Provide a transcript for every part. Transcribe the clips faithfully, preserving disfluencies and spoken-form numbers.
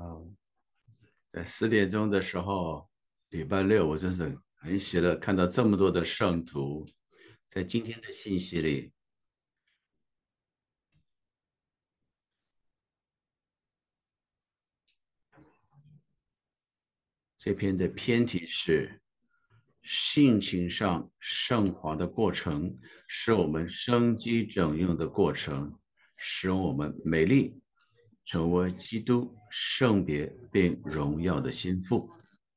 在四点钟的时候，礼拜六，我真是很喜乐，看到这么多的圣徒，在今天的信息里，这篇的篇题是性情上升华的过程，是我们生机整用的过程，使我们美丽，成为基督圣别并荣耀的心腹。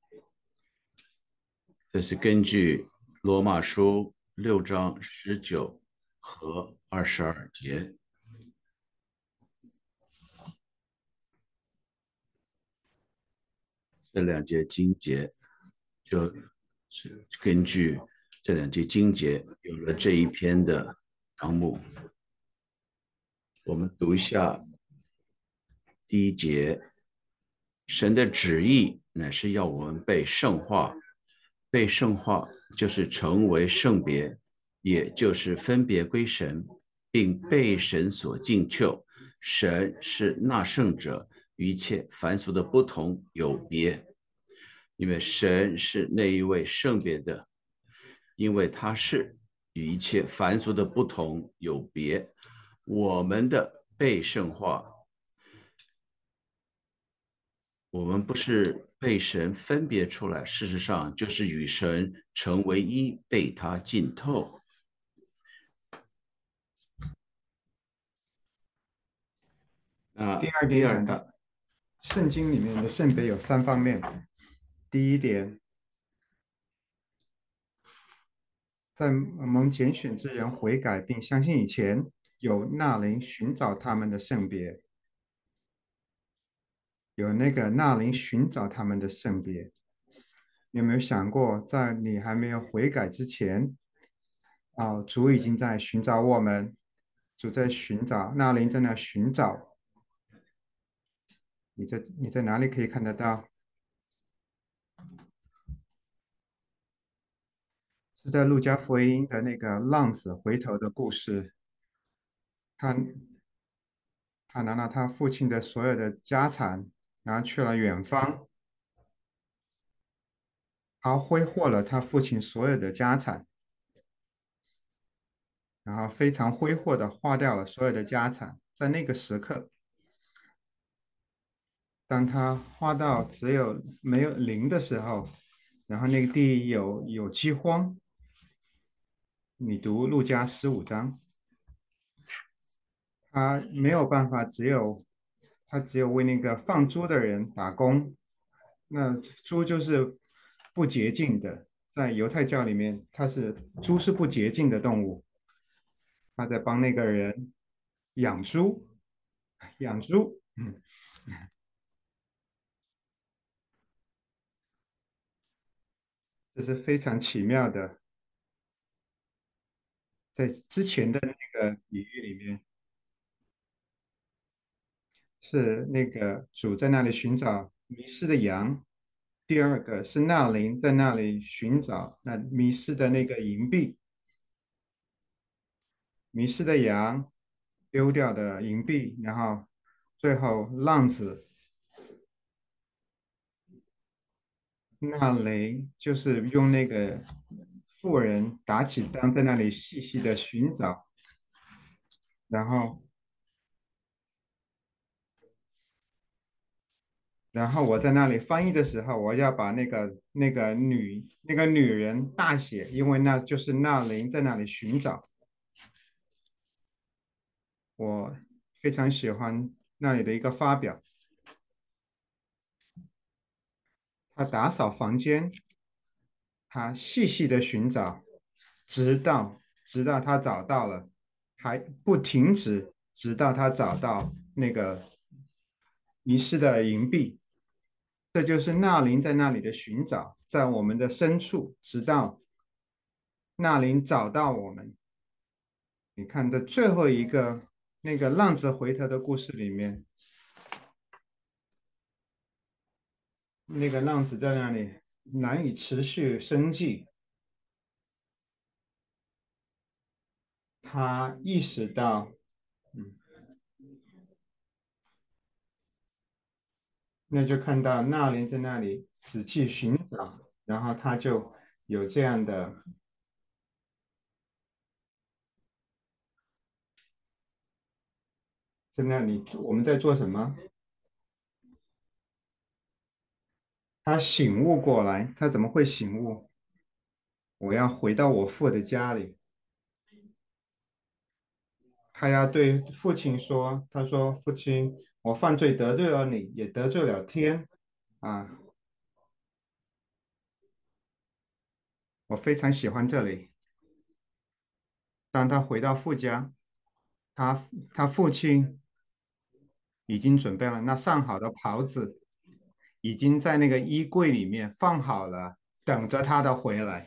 这是根据罗马书六章十九和二十二节这两节经节，就是根据这两节经节有了这一篇的纲目。我们读一下第一节：神的旨意乃是要我们被圣化，被圣化就是成为圣别，也就是分别归神，并被神所敬求。神是那圣者，与一切凡俗的不同有别，因为神是那一位圣别的，因为他是与一切凡俗的不同有别。我们的被圣化，我们不是被神分别出来，事实上就是与神成为一，被他浸透。那第二点讲到， 第二个， 圣经里面的圣杯有三方面。第一点，在蒙拣选之人悔改并相信以前，有那灵寻找他们的圣别，有那个那灵寻找他们的圣别。你有没有想过，在你还没有悔改之前，啊、主已经在寻找我们，主在寻找，那灵在那寻找。你在你在哪里可以看得到？是在路加福音的那个浪子回头的故事。他他拿了他父亲的所有的家产，然后去了远方，他挥霍了他父亲所有的家产，然后非常挥霍的花掉了所有的家产。在那个时刻，当他花到只有没有零的时候，然后那个地有有饥荒。你读路加十五章，他没有办法，只有他只有为那个放猪的人打工。那猪就是不洁净的，在犹太教里面，它是猪是不洁净的动物。他在帮那个人养猪，养猪，嗯，这是非常奇妙的。在之前的那个比喻里面，是那个主在那里寻找迷失的羊。第二个是那灵在那里寻找那迷失的那个银币，迷失的羊，丢掉的银币，然后最后浪子那雷就是用那个妇人打起灯在那里细细的寻找，然后然后我在那里翻译的时候，我要把那个那个女那个女人大写，因为那就是那灵在那里寻找。我非常喜欢那里的一个发表，他打扫房间，他细细的寻找，直到直到他找到了，还不停止，直到他找到那个遗失的银币。这就是纳林在那里的寻找，在我们的深处，直到纳林找到我们。你看，在最后一个那个浪子回头的故事里面，那个浪子在那里难以持续生计，他意识到，嗯， 那就看到那灵在那里仔细寻找，然后他就有这样的在那里，我们在做什么？他醒悟过来，他怎么会醒悟？我要回到我父的家里。他要对父亲说：“他说，父亲，我犯罪得罪了你，也得罪了天啊！我非常喜欢这里。”当他回到父家，他他父亲已经准备了那上好的袍子，已经在那个衣柜里面放好了，等着他的回来。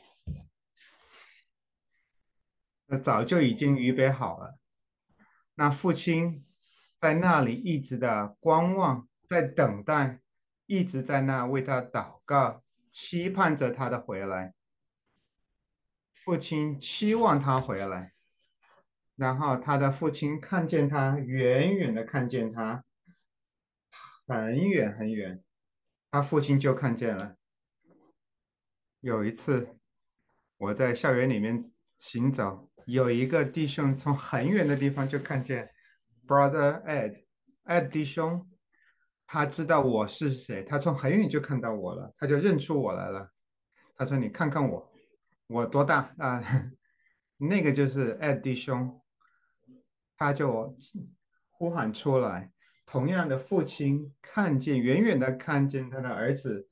那早就已经预备好了。那父亲在那里一直的观望，在等待，一直在那为他祷告，期盼着他的回来。父亲期望他回来，然后他的父亲看见他，远远的看见他，很远很远，他父亲就看见了。有一次，我在校园里面行走，有一个弟兄从很远的地方就看见 Brother Ed，Ed 弟兄，他知道我是谁，他从很远就看到我了，他就认出我来了。他说：“你看看我，我多大啊？”那个就是 Ed 弟兄，他就呼喊出来。同样的，父亲看见远远的看见他的儿子，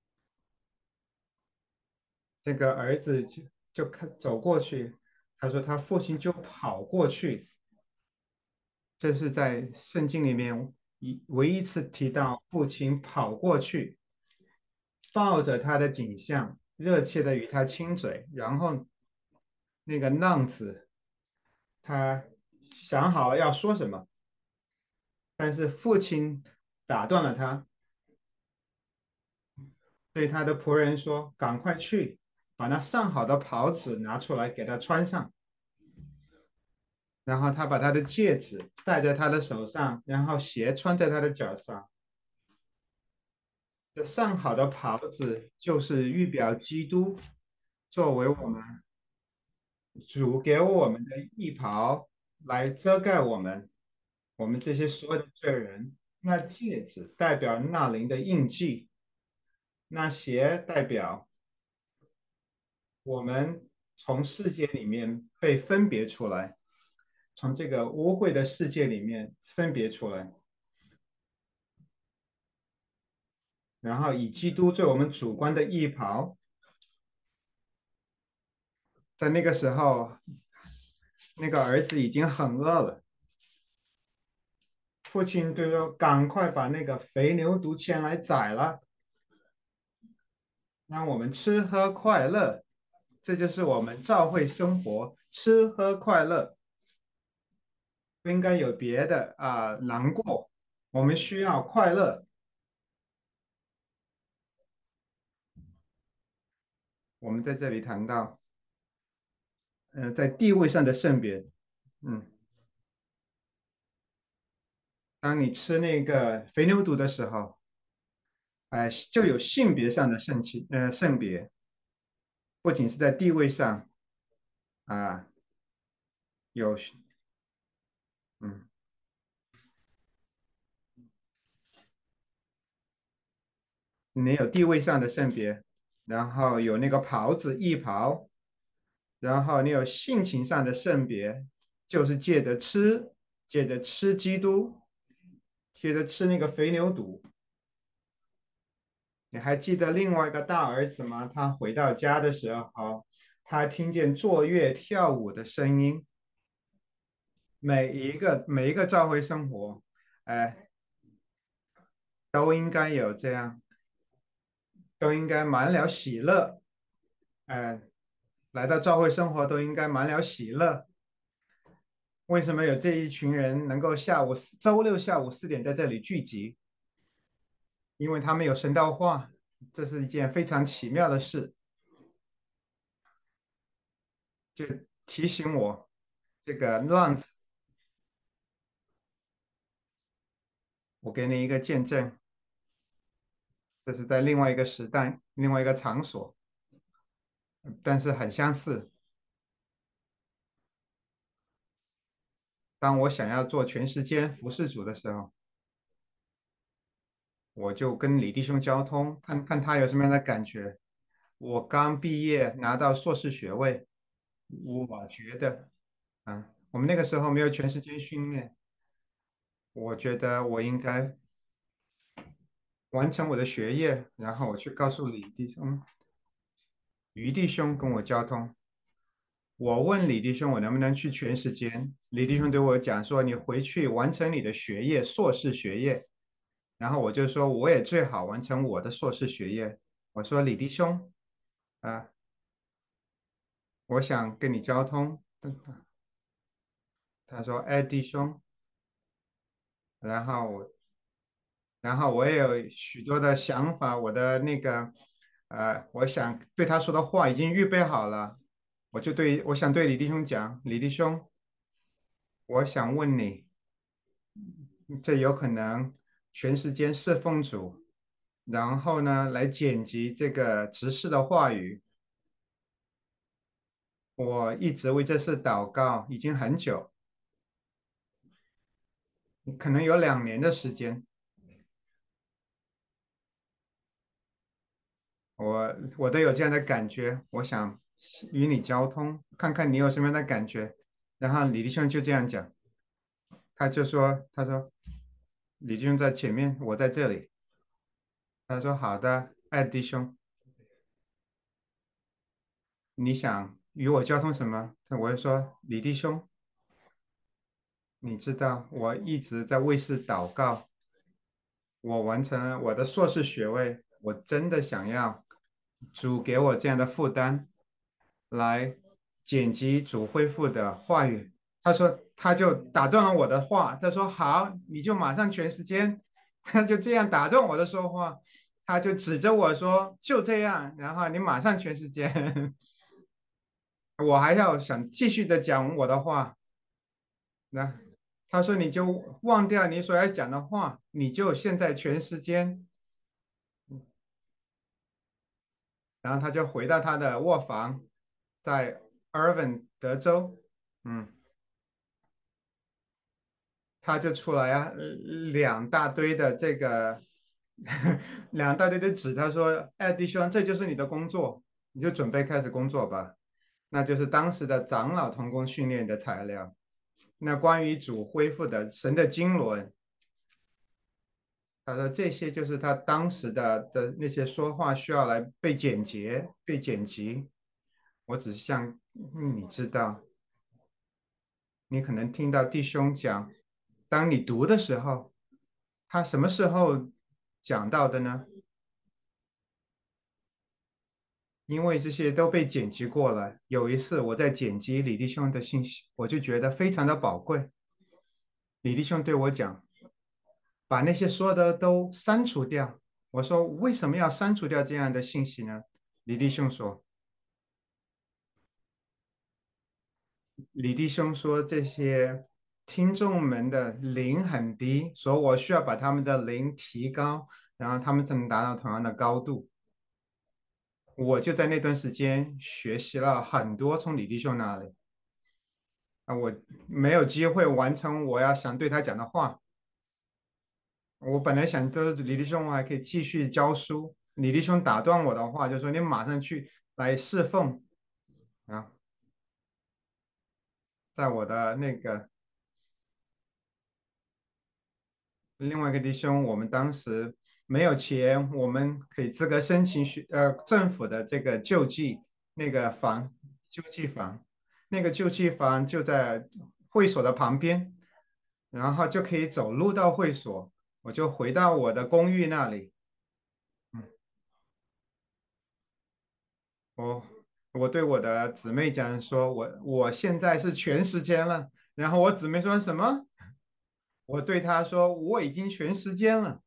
这个儿子就就看走过去，他说他父亲就跑过去。这是在圣经里面一唯一一次提到父亲跑过去，抱着他的景象，热切的与他亲嘴。然后那个浪子他想好了要说什么，但是父亲打断了他，对他的仆人说：“赶快去，把那上好的袍子拿出来给他穿上。”然后他把他的戒指戴在他的手上，然后鞋穿在他的脚上。这上好的袍子就是预表基督作为我们主给我们的衣袍，来遮盖我们，我们这些所有的罪人。那戒指代表那灵的印记，那鞋代表我们从世界里面被分别出来，从这个污秽的世界里面分别出来。然后以基督做我们主观的衣袍，在那个时候，那个儿子已经很饿了，父亲就说：“赶快把那个肥牛犊牵来宰了，让我们吃喝快乐。”这就是我们教会生活，吃喝快乐，不应该有别的啊、呃难过，我们需要快乐。我们在这里谈到，呃，在地位上的圣别，嗯，当你吃那个肥牛肚的时候，哎、就有性别上的圣气，呃，圣别，不仅是在地位上啊，有，嗯，你有地位上的圣别，然后有那个袍子义袍，然后你有性情上的圣别，就是借着吃，借着吃基督，借着吃那个肥牛肚。你还记得另外一个大儿子吗？他回到家的时候，他听见坐乐跳舞的声音。每一个每一个教会生活，哎，都应该有这样，都应该满了喜乐。哎，来到教会生活都应该满了喜乐。为什么有这一群人能够下午周六下午四点在这里聚集？因为他们有神道话，这是一件非常奇妙的事，就提醒我这个浪子。我给你一个见证， 这是在另外一个时代、另外一个场所，但是很相似。当我想要做全时间服侍主的时候，我就跟李弟兄交通，看看他有什么样的感觉。我刚毕业拿到硕士学位，我觉得，啊，我们那个时候没有全时间训练，我觉得我应该完成我的学业，然后我去告诉李弟兄、于弟兄跟我交通。我问李弟兄我能不能去全时间，李弟兄对我讲说你回去完成你的学业，硕士学业。然后我就说我也最好完成我的硕士学业。我说李弟兄啊，我想跟你交通。他说哎弟兄，然后我然后我也有许多的想法，我的那个呃，我想对他说的话已经预备好了，我就对我想对李弟兄讲，李弟兄，我想问你，这有可能全时间侍奉主，然后呢来剪辑这个执事的话语。我一直为这事祷告，已经很久，可能有两年的时间。我我都有这样的感觉，我想与你交通，看看你有什么样的感觉。然后李弟兄就这样讲，他就说，他说李弟兄在前面，我在这里。他说好的，爱弟兄，你想与我交通什么？我就说李弟兄，你知道我一直在为事祷告，我完成了我的硕士学位，我真的想要主给我这样的负担，来剪辑主恢复的话语。他说，他就打断了我的话，他说好，你就马上全时间。他就这样打断我的说话，他就指着我说就这样，然后你马上全时间。我还要想继续的讲我的话，那他说你就忘掉你所要讲的话，你就现在全时间。然后他就回到他的卧房，在 Irvine 德州。嗯，他就出来啊，呃两大堆的这个两大堆的纸，他说：“哎，弟兄，这就是你的工作，你就准备开始工作吧。”那就是当时的长老同工训练的材料。那关于主恢复的神的经纶，他说这些就是他当时的的那些说话需要来被剪辑、被剪辑。我只是想，嗯你知道，你可能听到弟兄讲，当你读的时候，他什么时候讲到的呢？因为这些都被剪辑过了。有一次我在剪辑李弟兄的信息，我就觉得非常的宝贵。李弟兄对我讲，把那些说的都删除掉。我说为什么要删除掉这样的信息呢？李弟兄说，李弟兄说这些听众们的灵很低，所以我需要把他们的灵提高，然后他们才能达到同样的高度。我就在那段时间学习了很多从李弟兄那里。啊，我没有机会完成我要想对他讲的话。我本来想就是李弟兄，我还可以继续教书。李弟兄打断我的话，就说你马上去来侍奉啊，在我的那个另外一个弟兄，我们当时没有钱，我们可以资格申请学呃政府的这个救济那个房救济房，那个救济房就在会所的旁边，然后就可以走路到会所。我就回到我的公寓那里。嗯，我我对我的姊妹讲说，我我现在是全时间了。然后我姊妹说什么？我对她说我已经全时间了。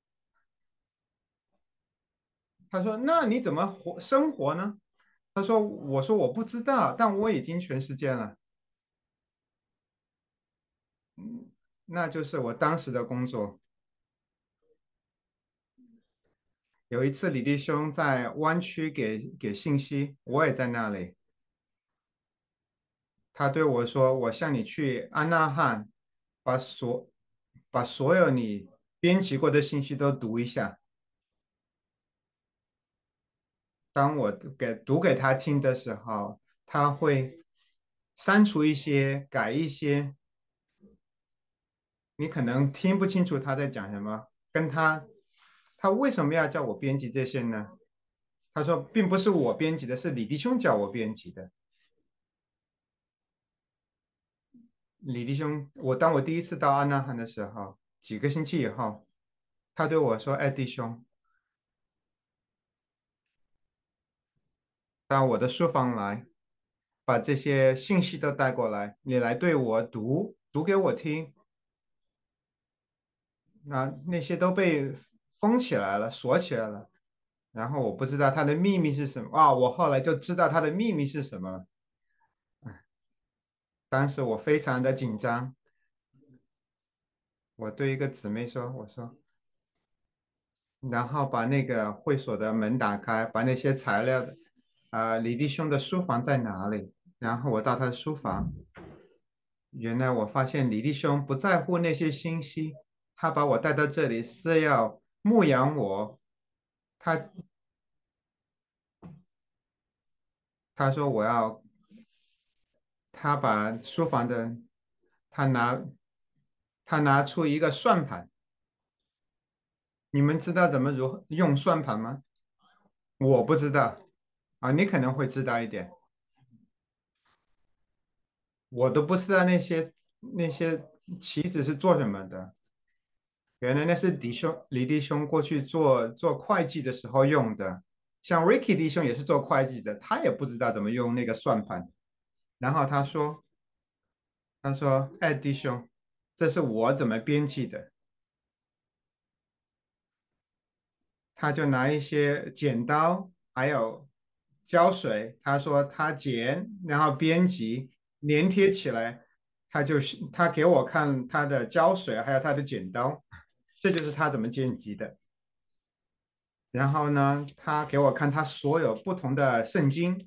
她说那你怎么活生活呢？她说我说我不知道，但我已经全时间了。那就是我当时的工作。 有一次李弟兄在湾区给给信息，我也在那里。他对我说：“我向你去安纳汉，把所把所有你编辑过的信息都读一下。当我给读给他听的时候，他会删除一些，改一些，你可能听不清楚他在讲什么。跟他，他为什么要叫我编辑这些呢？他说，并不是我编辑的，是李弟兄叫我编辑的。李弟兄，我当我第一次到安纳汉的时候，几个星期以后，他对我说：“哎，弟兄，到我的书房来，把这些信息都带过来，你来对我读，读给我听。那那些都被封起来了，锁起来了。然后我不知道他的秘密是什么啊，我后来就知道他的秘密是什么了。当时我非常的紧张，我对一个姊妹说：“我说，然后把那个会所的门打开，把那些材料的，啊、李弟兄的书房在哪里？”然后我到他的书房，原来我发现李弟兄不在乎那些信息，他把我带到这里是要牧养我。他他说我要，他把书房的，他拿他拿出一个算盘，你们知道怎么如何用算盘吗？我不知道啊，你可能会知道一点，我都不知道那些那些棋子是做什么的。原来那是弟兄李弟兄过去做做会计的时候用的，像 Ricky 弟兄也是做会计的，他也不知道怎么用那个算盘。然后他说他说，哎，弟兄，这是我怎么编辑的。他就拿一些剪刀，还有胶水，他说他剪，然后编辑粘贴起来，他就是他给我看他的胶水，还有他的剪刀，这就是他怎么剪辑的。然后呢，他给我看他所有不同的圣经，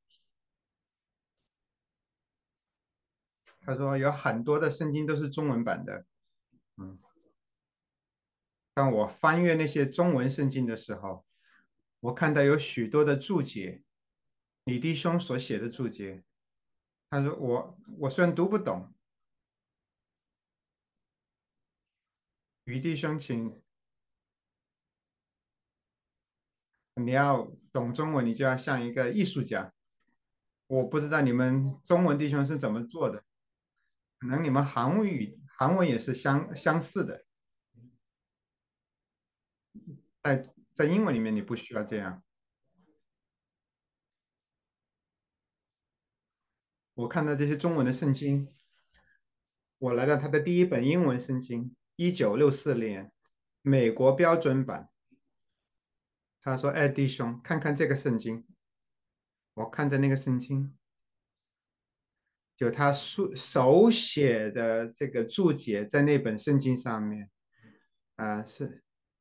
他说有很多的圣经都是中文版的。嗯，当我翻阅那些中文圣经的时候，我看到有许多的注解，李弟兄所写的注解。他说我我虽然读不懂，余弟兄请你要懂中文，你就要像一个艺术家。我不知道你们中文弟兄是怎么做的，可能你们韩语韩文也是相相似的，在在英文里面你不需要这样。我看到这些中文的圣经，我来到他的第一本英文圣经，一九六四年，美国标准版。他说：“哎，弟兄，看看这个圣经。”我看着那个圣经，就他书手写的这个注解在那本圣经上面。啊、是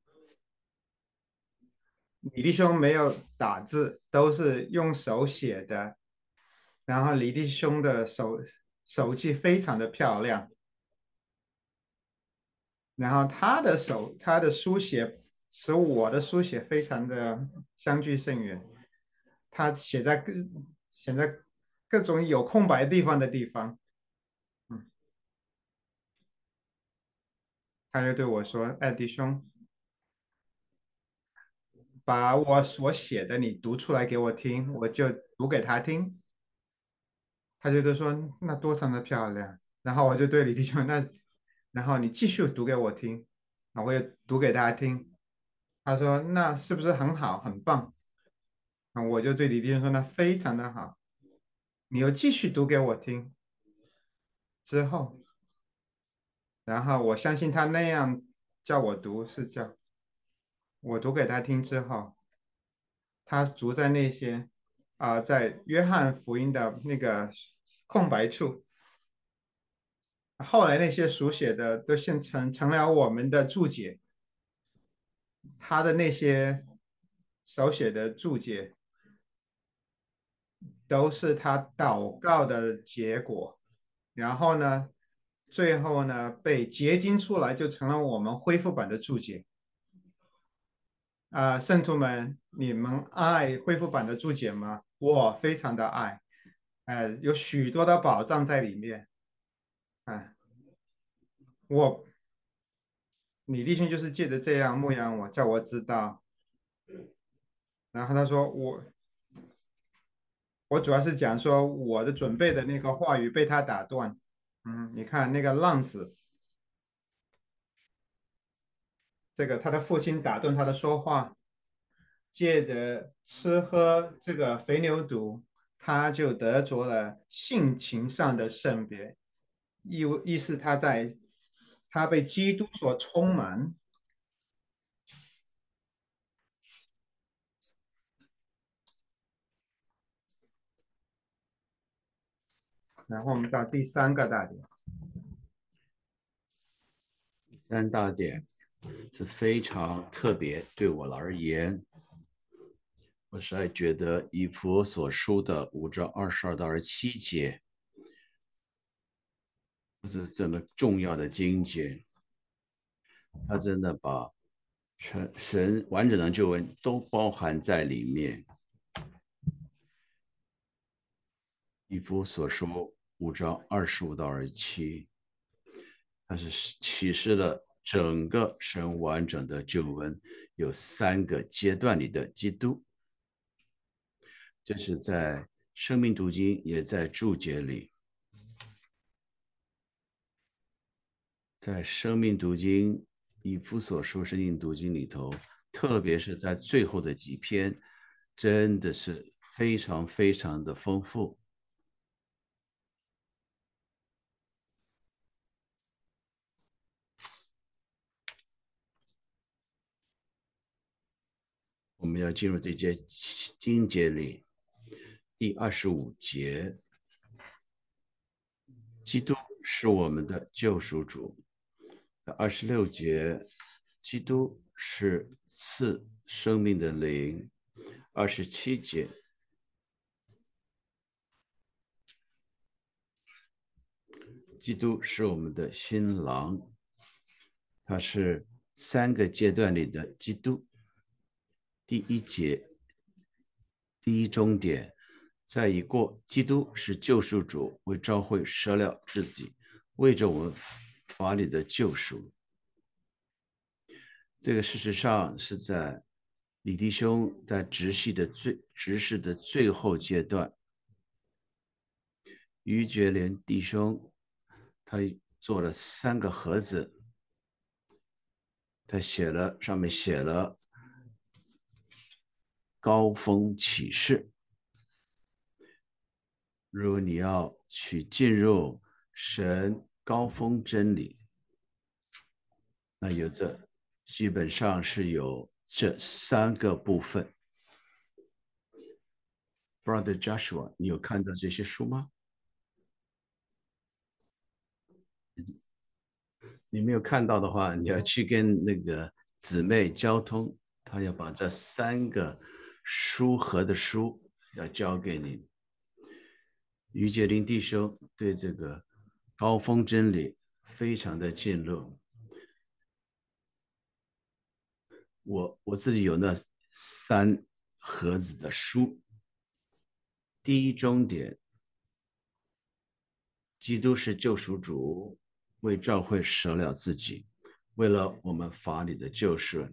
李弟兄没有打字，都是用手写的。然后李弟兄的手手气非常的漂亮，然后他的手他的书写使我的书写非常的相距甚远。他写在各写在各种有空白地方的地方。嗯，他就对我说：“哎，弟兄，把我所写的你读出来给我听，我就读给他听。”他就都说那多长的漂亮。然后我就对李弟兄那，然后你继续读给我听，啊，我也读给他听。他说那是不是很好，很棒？啊，我就对李弟兄说那非常的好，你又继续读给我听。之后，然后我相信他那样叫我读是叫我读给他听之后，他读在那些啊、在约翰福音的那个空白处。后来那些书写的都现成成了我们的注解，他的那些手写的注解，都是他祷告的结果。然后呢，最后呢被结晶出来，就成了我们恢复版的注解。啊、圣徒们，你们爱恢复版的注解吗？我非常的爱，呃，有许多的宝藏在里面。啊、我李弟兄就是借着这样牧养我，叫我知道。然后他说我我主要是讲说我的准备的那个话语被他打断。嗯，你看那个浪子，这个他的父亲打断他的说话，借着吃喝这个肥牛犊，他就得着了性情上的圣别，意意思他在他被基督所充满。然后我们到第三个大点。 三大点是非常特别，对我而言，我实在觉得以佛所书的五章二十二到二十七节，这是这么重要的经节，它真的把全神完整的救恩都包含在里面。以弗所书五章二十五到二十七，它是启示了整个神完整的救恩，有三个阶段里的基督。这是在生命读经，也在注解里。在生命读经，以弗所书生命读经里头，特别是在最后的几篇，真的是非常非常的丰富。我们要进入这节经节里，第二十五节，基督是我们的救赎主。二十六节，基督是赐生命的灵。二十七节，基督是我们的新郎，他是三个阶段里的基督。第一节，第一终点，在已过，基督是救赎主，为召会舍了自己，为着我们法理的救赎。这个事实上是在李弟兄在执事的最执事的最后阶段，于觉莲弟兄他做了三个盒子，他写了上面写了高峰启示。如果你要去进入神高峰真理，那有这基本上是有这三个部分。Brother Joshua， 你有看到这些书吗？你没有看到的话，你要去跟那个姊妹交通，他要把这三个书盒的书要交给你。于杰林弟兄对这个高峰真理非常的进入。我我自己有那三盒子的书。第一终点，基督是救赎主，为教会舍了自己，为了我们法理的救赎。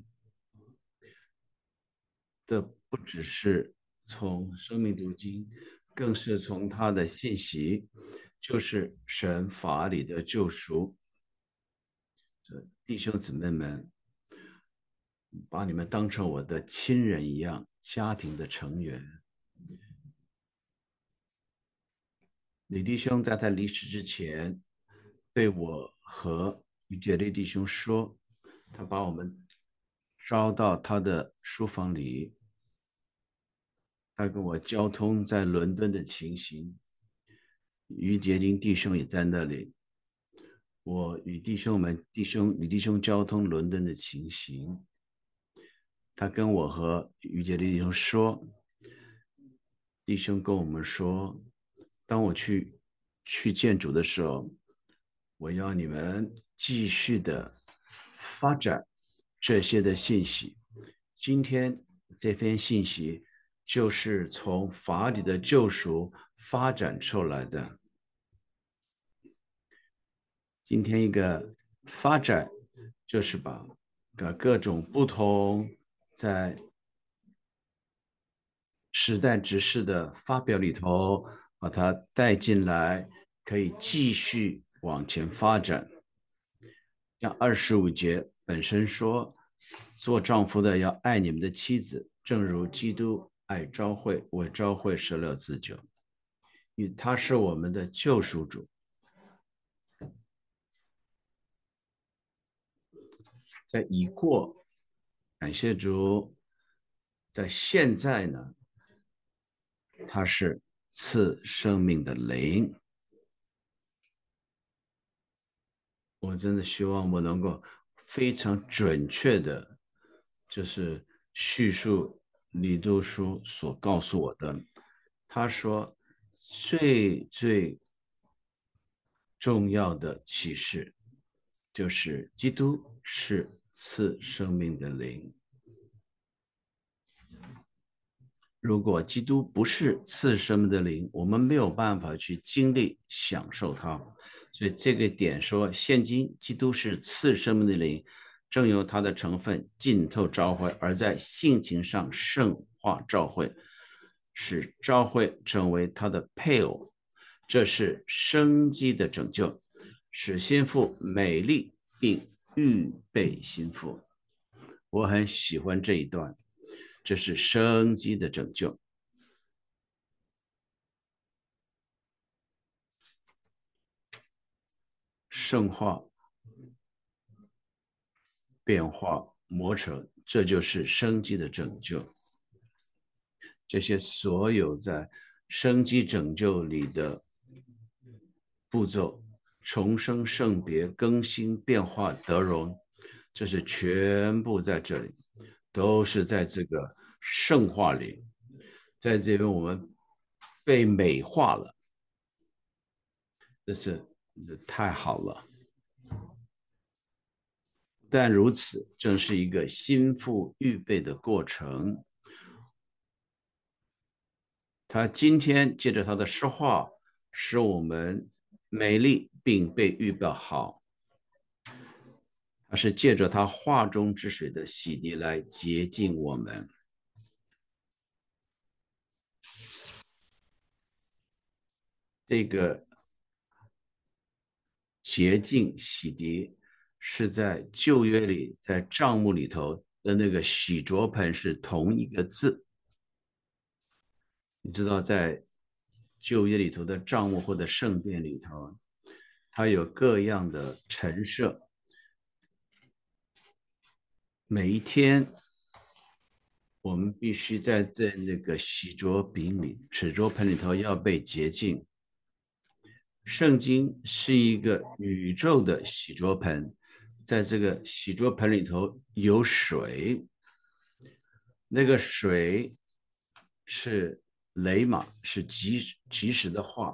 这不只是从生命读经，更是从他的信息，就是神法理的救赎。弟兄姊妹们，把你们当成我的亲人一样，家庭的成员。李弟兄在他离世之前，对我和于杰利弟兄说，他把我们招到他的书房里，他跟我交通在伦敦的情形，于杰林弟兄也在那里，我与弟兄们弟兄与弟兄交通伦敦的情形。 他跟我和于杰弟兄说，弟兄跟我们说，当我去去见主的时候，我要你们继续的发展这些的信息。今天这篇信息就是从法理的救赎发展出来的。今天一个发展就是把各种不同在时代执事的发表里头，把它带进来，可以继续往前发展。像二十五节本身说，做丈夫的要爱你们的妻子，正如基督爱召会，为召会舍了自己，因为他是我们的救赎主。在已过，感谢主，在现在呢，他是赐生命的灵。我真的希望我能够非常准确的，就是叙述李杜书所告诉我的。他说，最最重要的启示就是基督是赐生命的灵。如果基督不是赐生命的灵，我们没有办法去经历享受它。所以这个点说，现今基督是赐生命的灵，正由它的成分浸透召会，而在性情上圣化召会，使召会成为他的配偶。这是生机的拯救，使心腹美丽并预备心腹。我很喜欢这一段。这是生机的拯救。圣化、变化、磨成，这就是生机的拯救。这些所有在生机拯救里的步骤，重生、圣别、更新、变化、得荣，这是全部在这里，都是在这个圣化里。在这边我们被美化了，这是太好了。但如此，正是一个心腹预备的过程。他今天借着他的诗话，使我们美丽并被预备好。他是借着他画中之水的洗涤来洁净我们。这个洁净洗涤是在旧约里，在帐幕里头的那个洗濯盆是同一个字。你知道，在旧约里头的帐幕或者圣殿里头，它有各样的陈设，每一天我们必须在这那个洗濯饼里、洗濯盆里头要被洁净。圣经是一个宇宙的洗濯盆，在这个洗濯盆里头有水，那个水是雷玛，是及及时的话。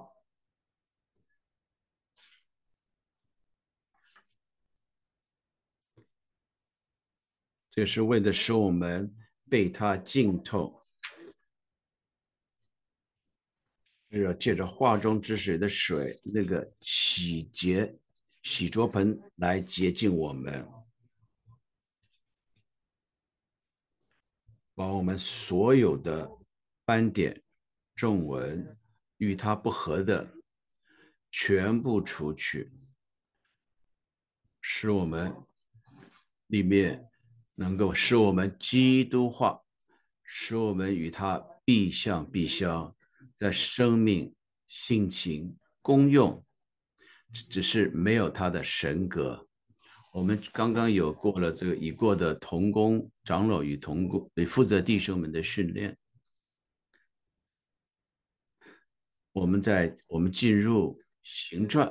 这是为了使我们被它浸透，是要借着画中之水的水，那个洗洁洗濯盆来洁净我们，把我们所有的斑点、皱纹与它不合的全部除去，使我们里面能够使我们基督化，使我们与它必相必相，在生命、性情、功用，只是没有它的神格。我们刚刚有过了这个已过的同工长老与同工负责弟兄们的训练，我们在我们进入行传，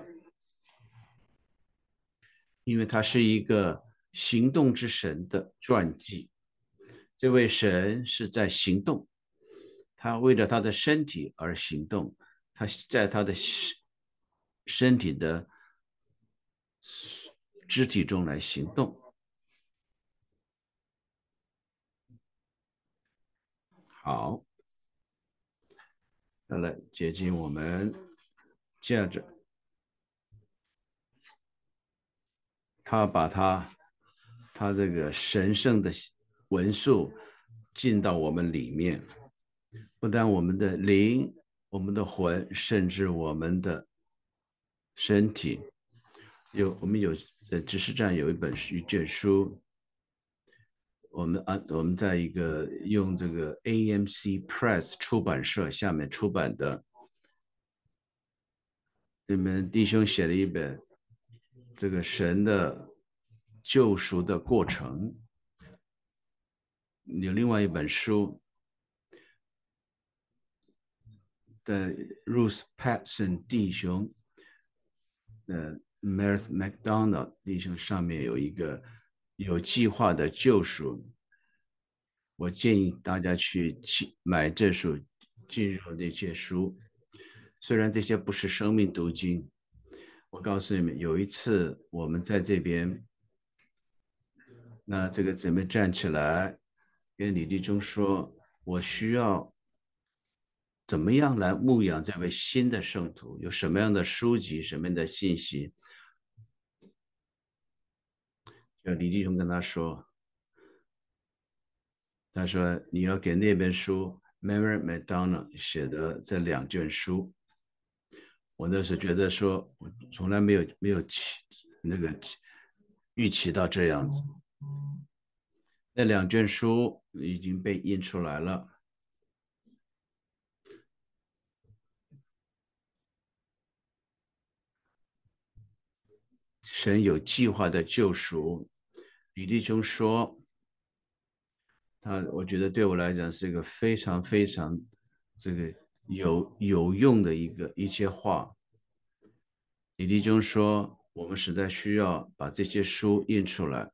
因为它是一个行动之神的传记， 这位神是在行动，他为了他的身体而行动，他在他的身体的肢体中来行动。好，再来接近我们，接着他把他他这个神圣的文素进到我们里面，不但我们的灵、我们的魂，甚至我们的身体。有我们有呃，知识站有一本书卷书，我们啊我们在一个用这个 A M C Press 出版社下面出版的，你们弟兄写了一本这个神的救赎的过程。有另外一本书的 Ruth Patson 弟兄，呃 Meredith McDonald 弟兄上面有一个有计划的救赎。我建议大家去买这书，进入这些书。虽然这些不是生命读经，我告诉你们，有一次我们在这边，那这个姊妹站起来跟李弟兄说：“我需要怎么样来牧养这位新的圣徒？有什么样的书籍、什么样的信息？”就李弟兄跟他说：“他说你要给那本书 Mary McDonald 写的这两卷书。”我那时觉得说，我从来没有没有期那个预期到这样子。那两卷书已经被印出来了。神有计划的救赎，李弟兄说，他我觉得对我来讲是一个非常非常这个有有用的一个一些话。李弟兄说，我们实在需要把这些书印出来，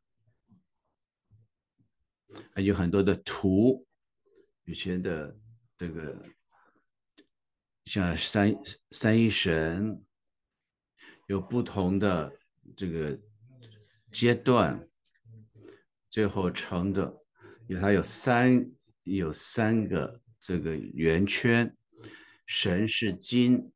还有很多的图，以前的这个像三三一神有不同的这个阶段，最后成的有它有三有三个这个圆圈，神是金，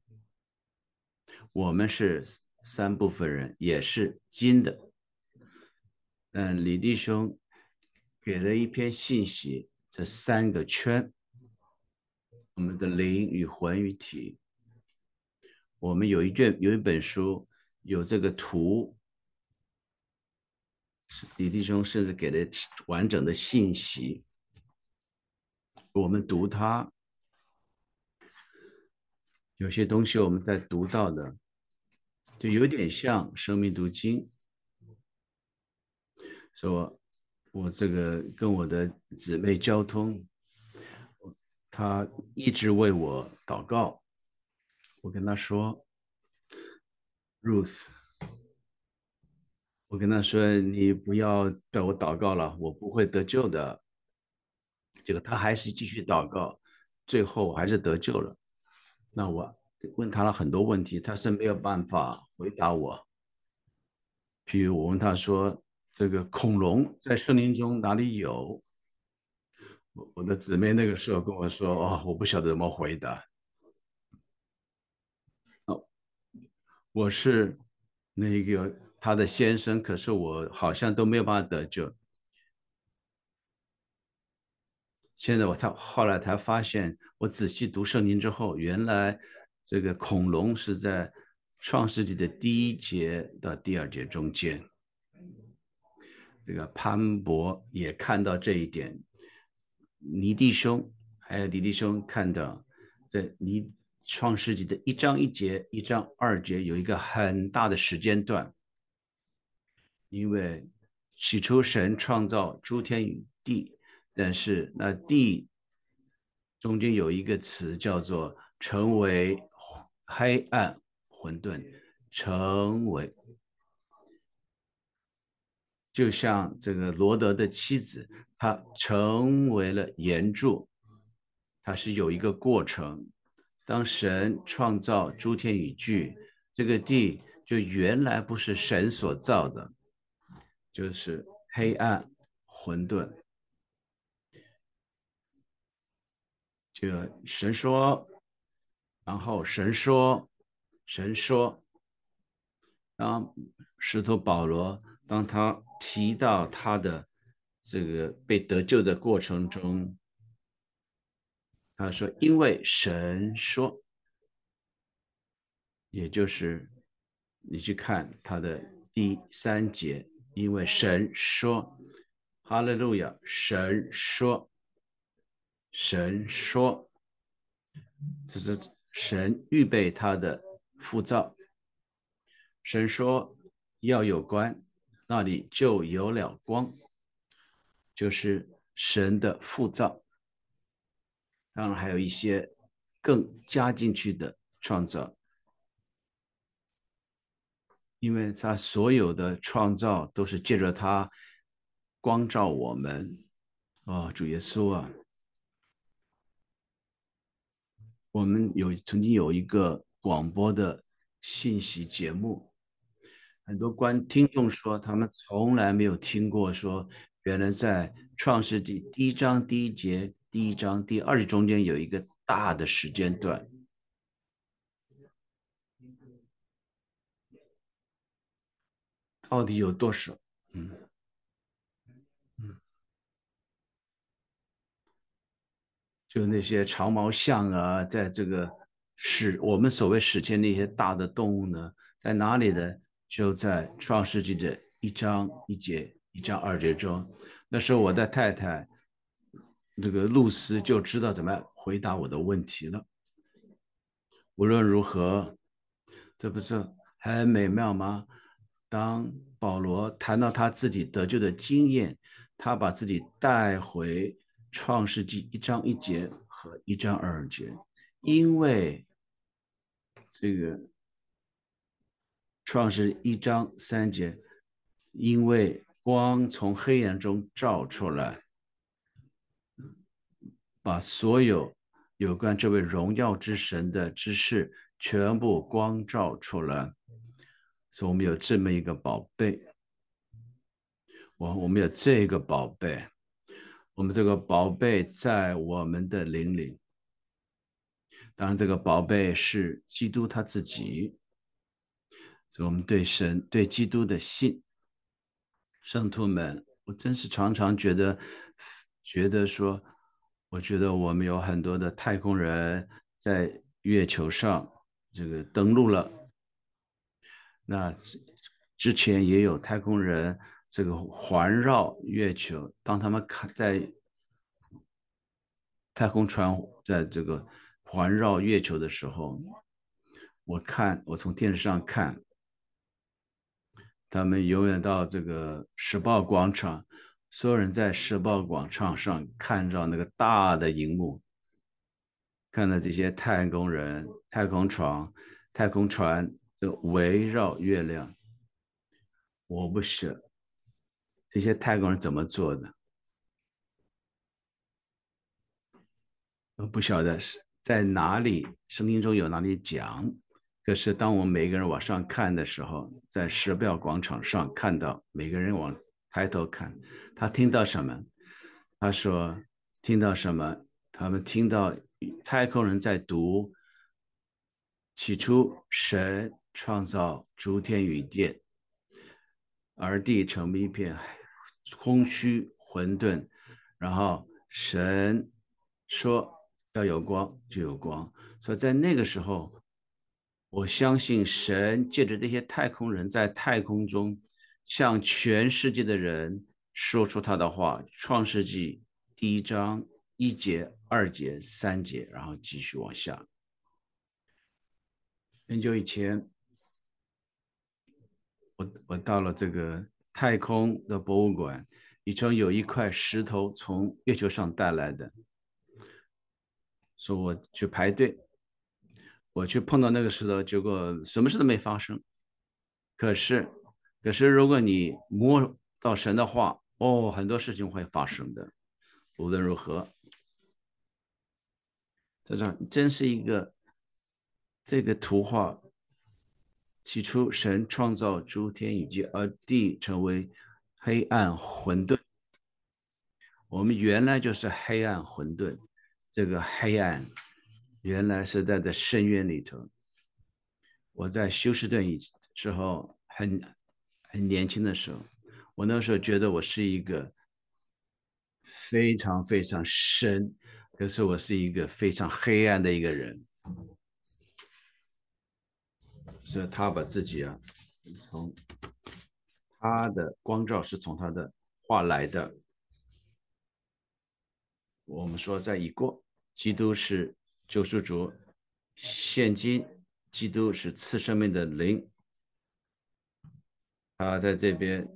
我们是三部分人，也是金的。嗯，李弟兄给了一篇信息，这三个圈，我们的灵与魂与体。我们有一卷有一本书有这个图，李弟兄甚至给了完整的信息。我们读它，有些东西我们在读到的，就有点像生命读经。说我这个跟我的姊妹交通，她一直为我祷告。我跟她说 ，Ruth，我跟她说你不要对我祷告了，我不会得救的。结果她还是继续祷告，最后还是得救了。那我问他了很多问题，他是没有办法回答我。譬如我问他说：“这个恐龙在森林中哪里有？”我我的姊妹那个时候跟我说：“哦，我不晓得怎么回答。”哦，我是那个他的先生，可是我好像都没有办法得救。现在我才后来才发现，我仔细读圣经之后，原来这个恐龙是在创世纪的第一节到第二节中间。这个潘博也看到这一点，尼弟兄还有李弟兄看到，在尼创世纪的一章一节、一章二节有一个很大的时间段，因为起初神创造诸天与地，但是那地中间有一个词叫做成为黑暗混沌，成为就像这个罗德的妻子，她成为了岩柱，它是有一个过程。当神创造诸天宇宙，这个地就原来不是神所造的，就是黑暗、混沌。就神说，然后神说，神说。当使徒保罗当他提到他的这个被得救的过程中，他说：“因为神说。”也就是你去看他的第三节，因为神说，哈利路亚，神说，神说，这是神预备他的复造。神说要有光，那里就有了光，就是神的复造。当然还有一些更加进去的创造，因为他所有的创造都是借着他光照我们。哦，主耶稣啊，我们有曾经有一个广播的信息节目，很多观听众说他们从来没有听过说，原来在创世纪第一章第一节、第一章第二节中间有一个大的时间段，到底有多少？嗯嗯，就那些长毛象啊，在这个史我们所谓史前那些大的动物呢，在哪里呢？就在创世纪的一章一节、一章二节中。那时候我的太太这个露丝就知道怎么回答我的问题了。无论如何，这不是很美妙吗？当保罗谈到他自己得救的经验，他把自己带回创世纪一章一节和一章二节，因为这个创世一章三节，因为光从黑暗中照出来，把所有有关这位荣耀之神的知识全部光照出来。所以我们有这么一个宝贝，我我们有这个宝贝，我们这个宝贝在我们的灵里。当然，这个宝贝是基督他自己，所以我们对神、对基督的信，圣徒们，我真是常常觉得，觉得说，我觉得我们有很多的太空人在月球上这个登陆了。那之前也有太空人这个环绕月球，当他们看在太空船在这个环绕月球的时候，我看我从电视上看，他们永远到这个时报广场，所有人在时报广场上看到那个大的荧幕，看到这些太空人、太空船、太空船就围绕月亮。我不是这些太空人怎么做的，我不晓得是在哪里，圣经中有哪里讲。可是当我们每个人往上看的时候，在时报广场上看到每个人往抬头看，他听到什么？他说听到什么？他们听到太空人在读：起初神创造诸天宇地，而地成为一片空虚混沌，然后神说要有光，就有光。所以在那个时候，我相信神借着这些太空人在太空中向全世界的人说出他的话。创世纪第一章一节、二节、三节，然后继续往下。很久以前，我我到了这个太空的博物馆，以前有一块石头从月球上带来的，说我去排队，我去碰到那个石头，结果什么事都没发生。可是，可是如果你摸到神的话，哦，很多事情会发生的。无论如何，这上真是一个这个图画。起初，神创造诸天以及而地成为黑暗混沌。我们原来就是黑暗混沌，这个黑暗原来是在这深渊里头。我在休斯顿以时候很很年轻的时候，我那时候觉得我是一个非常非常深，可是我是一个非常黑暗的一个人。所以他把自己啊，从他的光照是从他的话来的。我们说在已过，基督是救赎主，现今基督是赐生命的灵，他在这边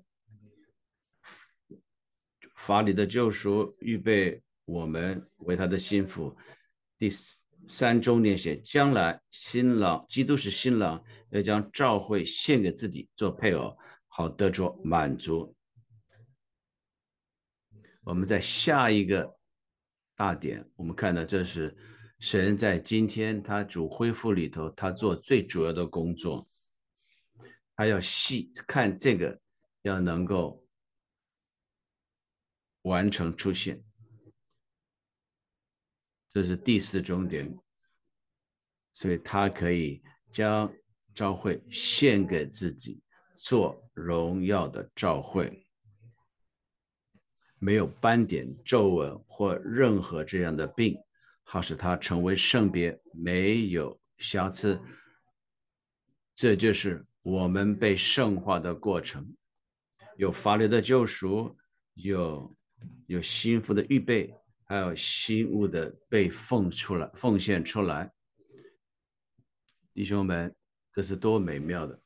法理的救赎，预备我们为他的心腹。第三周年写，将来新郎，基督是新郎，要将教会献给自己做配偶，好得着满足。我们在下一个大点，我们看到这是神在今天他主恢复里头，他做最主要的工作，他要细看这个，要能够完成出现，这是第四终点，所以他可以将召会献给自己，做荣耀的召会。没有斑点、皱纹或任何这样的病，好使它成为圣别，没有瑕疵。这就是我们被圣化的过程，有法律的救赎，有有心腹的预备，还有新物的被奉出来、奉献出来。弟兄们，这是多美妙的！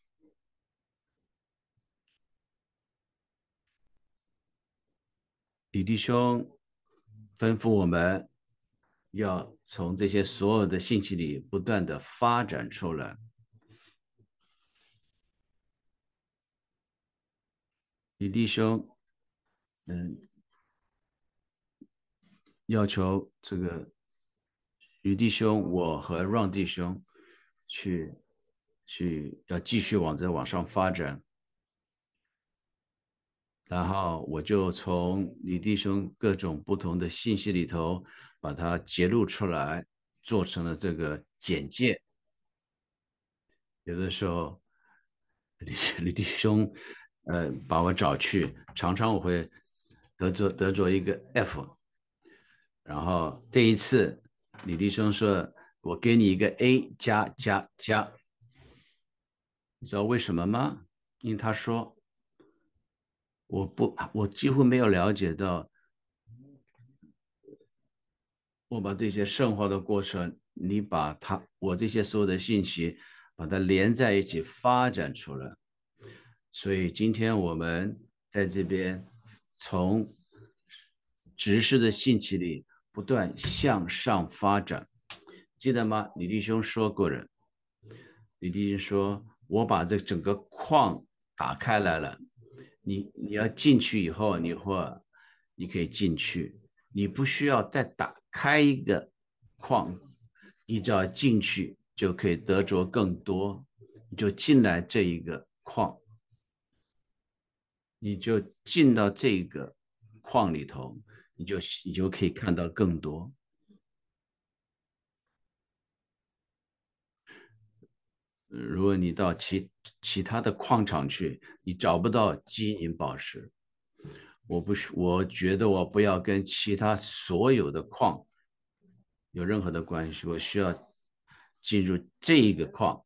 李弟兄吩咐我们要从这些所有的信息里不断的发展出来。李弟兄，嗯，要求这个余弟兄，我和让弟兄去去要继续往这往上发展。然后我就从李弟兄各种不同的信息里头，把它揭露出来，做成了这个简介。有的时候，李李弟兄，呃，把我找去，常常我会得着得着一个 F，然后这一次李弟兄说，我给你一个 A 加加加，你知道为什么吗？因为他说我不，我几乎没有了解到，我把这些圣化的过程，你把它，我这些所有的信息，把它连在一起发展出来。所以今天我们在这边从执事的兴起里不断向上发展，记得吗？李弟兄说过了，李弟兄说：“我把这整个框打开来了，你你要进去以后，你或你可以进去，你不需要再打开一个框，你只要进去就可以得着更多，你就进来这一个框。”你就进到这个框里头，你就你就可以看到更多。如果你到其其他的矿场去，你找不到金银宝石。我不是，我觉得我不要跟其他所有的矿有任何的关系，我需要进入这一个矿。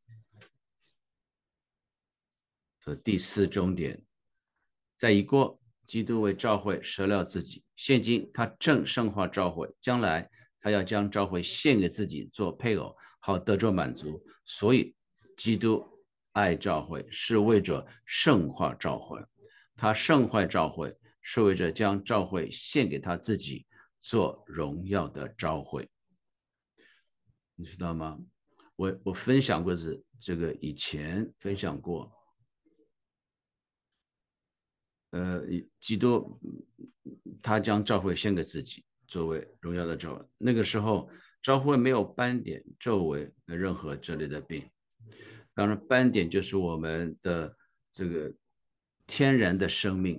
这第四终点，在一过，基督为召会舍了自己，现今他正圣化召会，将来他要将召会献给自己做配偶，好得着满足。所以基督爱召会，是为着圣化召会；他圣化召会，是为着将召会献给他自己做荣耀的召会。你知道吗？我我分享过是这个以前分享过。 呃，基督他将教会献给自己，作为荣耀的咒。那个时候，教会没有斑点、皱纹的任何这类的病。当然，斑点就是我们的这个天然的生命，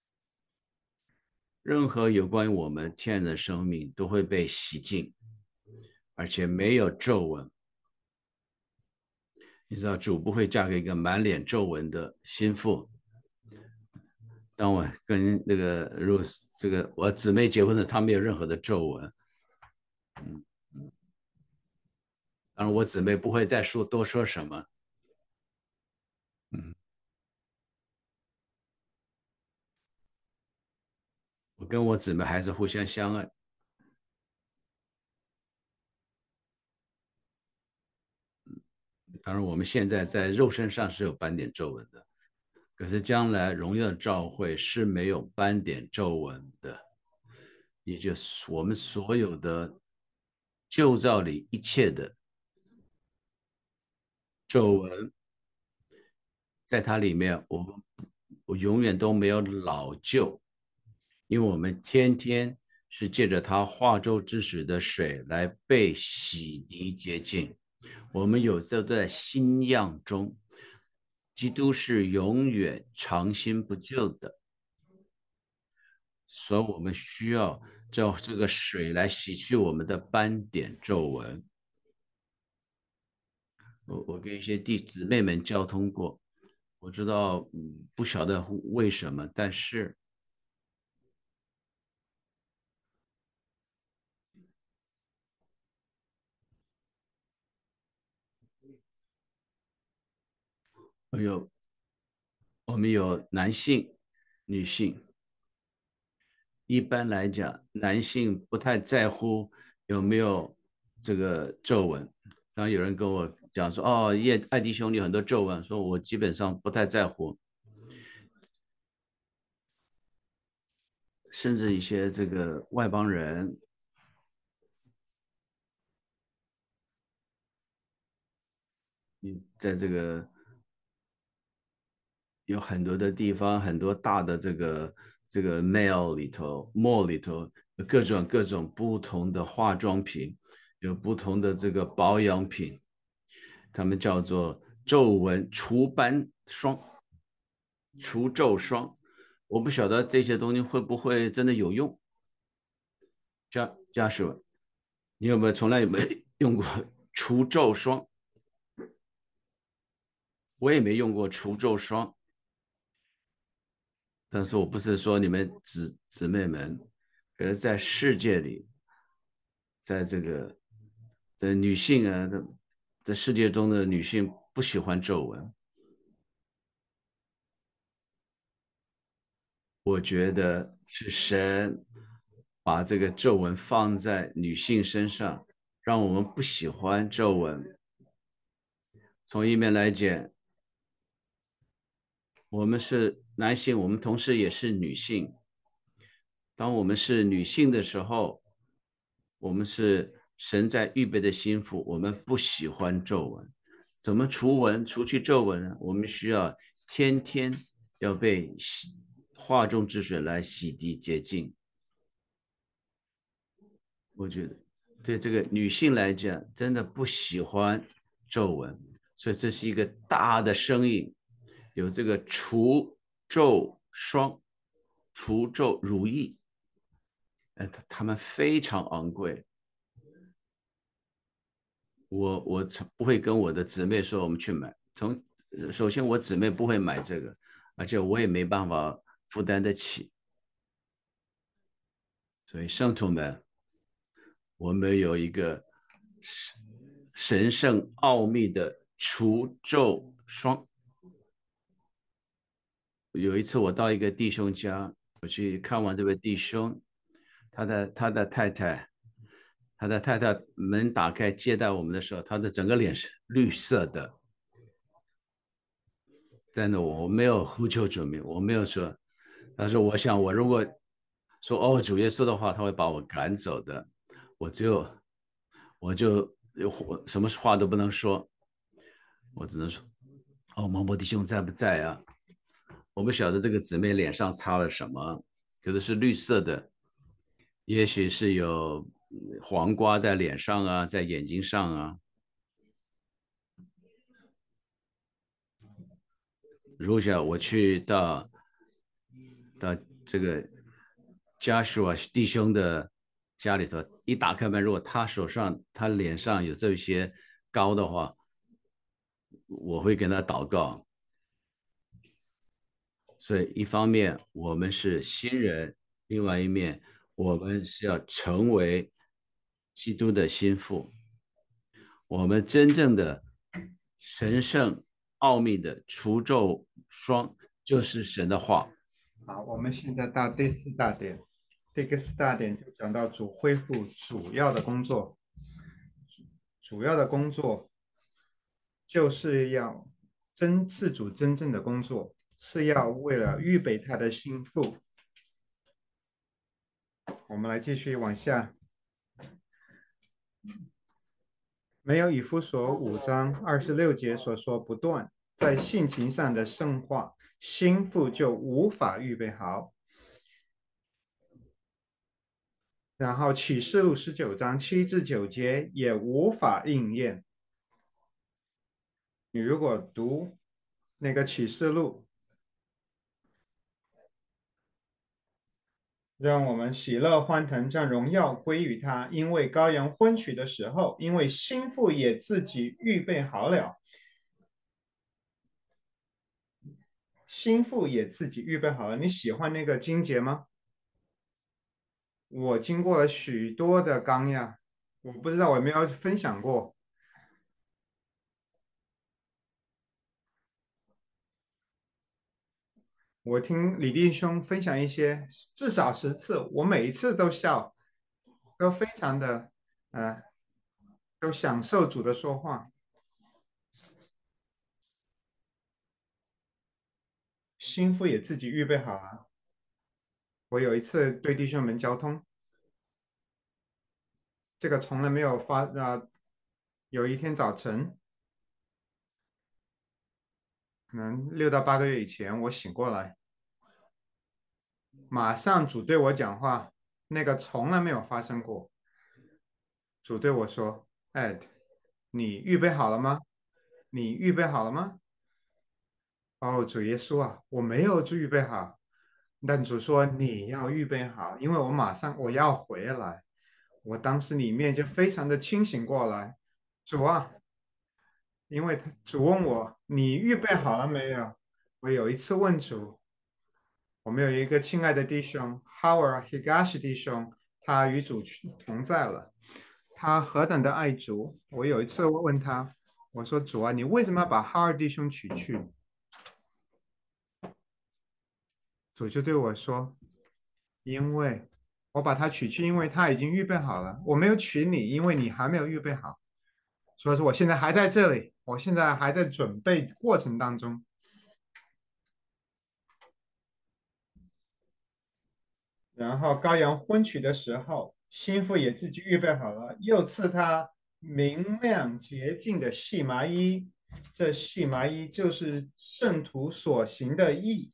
任何有关于我们天然的生命都会被洗净，而且没有皱纹。你知道，主不会嫁给一个满脸皱纹的心腹。当我跟那个如这个我姊妹结婚的，她没有任何的皱纹。嗯嗯，当然我姊妹不会再说多说什么。嗯，我跟我姊妹还是互相相爱。当然，我们现在在肉身上是有斑点皱纹的，可是将来荣耀的召会是没有斑点皱纹的，也就是我们所有的旧造里一切的皱纹，在它里面，我们我永远都没有老旧，因为我们天天是借着他化州之水的水来被洗涤洁净。我们有时候在新样中，基督是永远长新不旧的，所以我们需要叫这个水来洗去我们的斑点皱纹。我我跟一些弟姊妹们交通过，我知道，嗯，不晓得为什么，但是有我们有男性、女性。一般来讲，男性不太在乎有没有这个皱纹。当有人跟我讲说：“哦，叶艾迪兄，你很多皱纹。”说我基本上不太在乎，甚至一些这个外邦人，你在这个有很多的地方，很多大的这个这个 mall 里头，mall 里头有各种各种不同的化妆品，有不同的这个保养品，他们叫做皱纹除斑霜、除皱霜。我不晓得这些东西会不会真的有用。家家属，你有没有从来有没有用过除皱霜？我也没用过除皱霜。但是我不是说你们姊姊妹们，可是在世界里，在这个的女性啊，在世界中的女性不喜欢皱纹。我觉得是神把这个皱纹放在女性身上，让我们不喜欢皱纹。从一面来讲，我们是男性，我们同时也是女性。当我们是女性的时候，我们是神在预备的心腹，我们不喜欢皱纹。怎么除纹、除去皱纹呢？我们需要天天要被洗化中之水来洗涤洁净。我觉得对这个女性来讲，真的不喜欢皱纹，所以这是一个大的生意。有这个除皱霜、除皱乳液，呃，它们非常昂贵。我我不会跟我的姊妹说我们去买。从首先我姊妹不会买这个，而且我也没办法负担得起。所以圣徒们，我们有一个神圣奥秘的除皱霜。有一次我到一个弟兄家，我去看望这位弟兄，他的他的太太，他的太太门打开接待我们的时候，他的整个脸是绿色的。真的，我没有呼求主名，我没有说。他说：“我想，我如果说哦主耶稣的话，他会把我赶走的。我只有，我就我什么话都不能说，我只能说，哦，毛博弟兄在不在啊？ 我不晓得这个姊妹脸上擦了什么，有的是绿色的，也许是有黄瓜在脸上啊，在眼睛上啊。如果我去到到这个 Joshua 弟兄的家里头，一打开门，如果他手上、他脸上有这些膏的话，我会跟他祷告。所以一方面我们是新人，另外一面我们是要成为基督的心腹。我们真正的神圣奥秘的除咒霜就是神的话。 好，我们现在到第四大点，第四大点就讲到主恢复主要的工作，主要的工作就是要真自主真正的工作，是要为了预备他的心腹。我们来继续往下，没有以弗所五章二十六节所说不断在性情上的圣化，心腹就无法预备好。然后启示录十九章七至九节也无法应验。你如果读那个启示录，让我们喜乐欢腾，将荣耀归于他，因为羔羊婚娶的时候，因为心腹也自己预备好了，心腹也自己预备好了。你喜欢那个经节吗？我经过了许多的纲呀，我不知道我有没有分享过。我听李弟兄分享一些，至少十次，我每一次都笑，都非常的呃，都享受主的说话。心腹也自己预备好了。我有一次对弟兄们交通，这个从来没有发啊、呃。有一天早晨，可能六到八个月以前，我醒过来，马上主对我讲话，那个从来没有发生过。主对我说：“Ed，你预备好了吗？你预备好了吗？”哦，主耶稣啊，我没有预备好。但主说你要预备好，因为我马上我要回来。我当时里面就非常的清醒过来。主啊，因为他主问我你预备好了没有？我有一次问主，我们有一个亲爱的弟兄 Howard Higashi 弟兄，他与主同在了，他何等的爱主。我有一次问他，我说主啊，你为什么要把 Howard 弟兄娶去？主就对我说，因为我把他娶去，因为他已经预备好了。我没有娶你，因为你还没有预备好。所以说我现在还在这里，我现在还在准备过程当中。然后羔羊婚娶的时候，心腹也自己预备好了，又赐他明亮洁净的细麻衣。这细麻衣就是圣徒所行的义，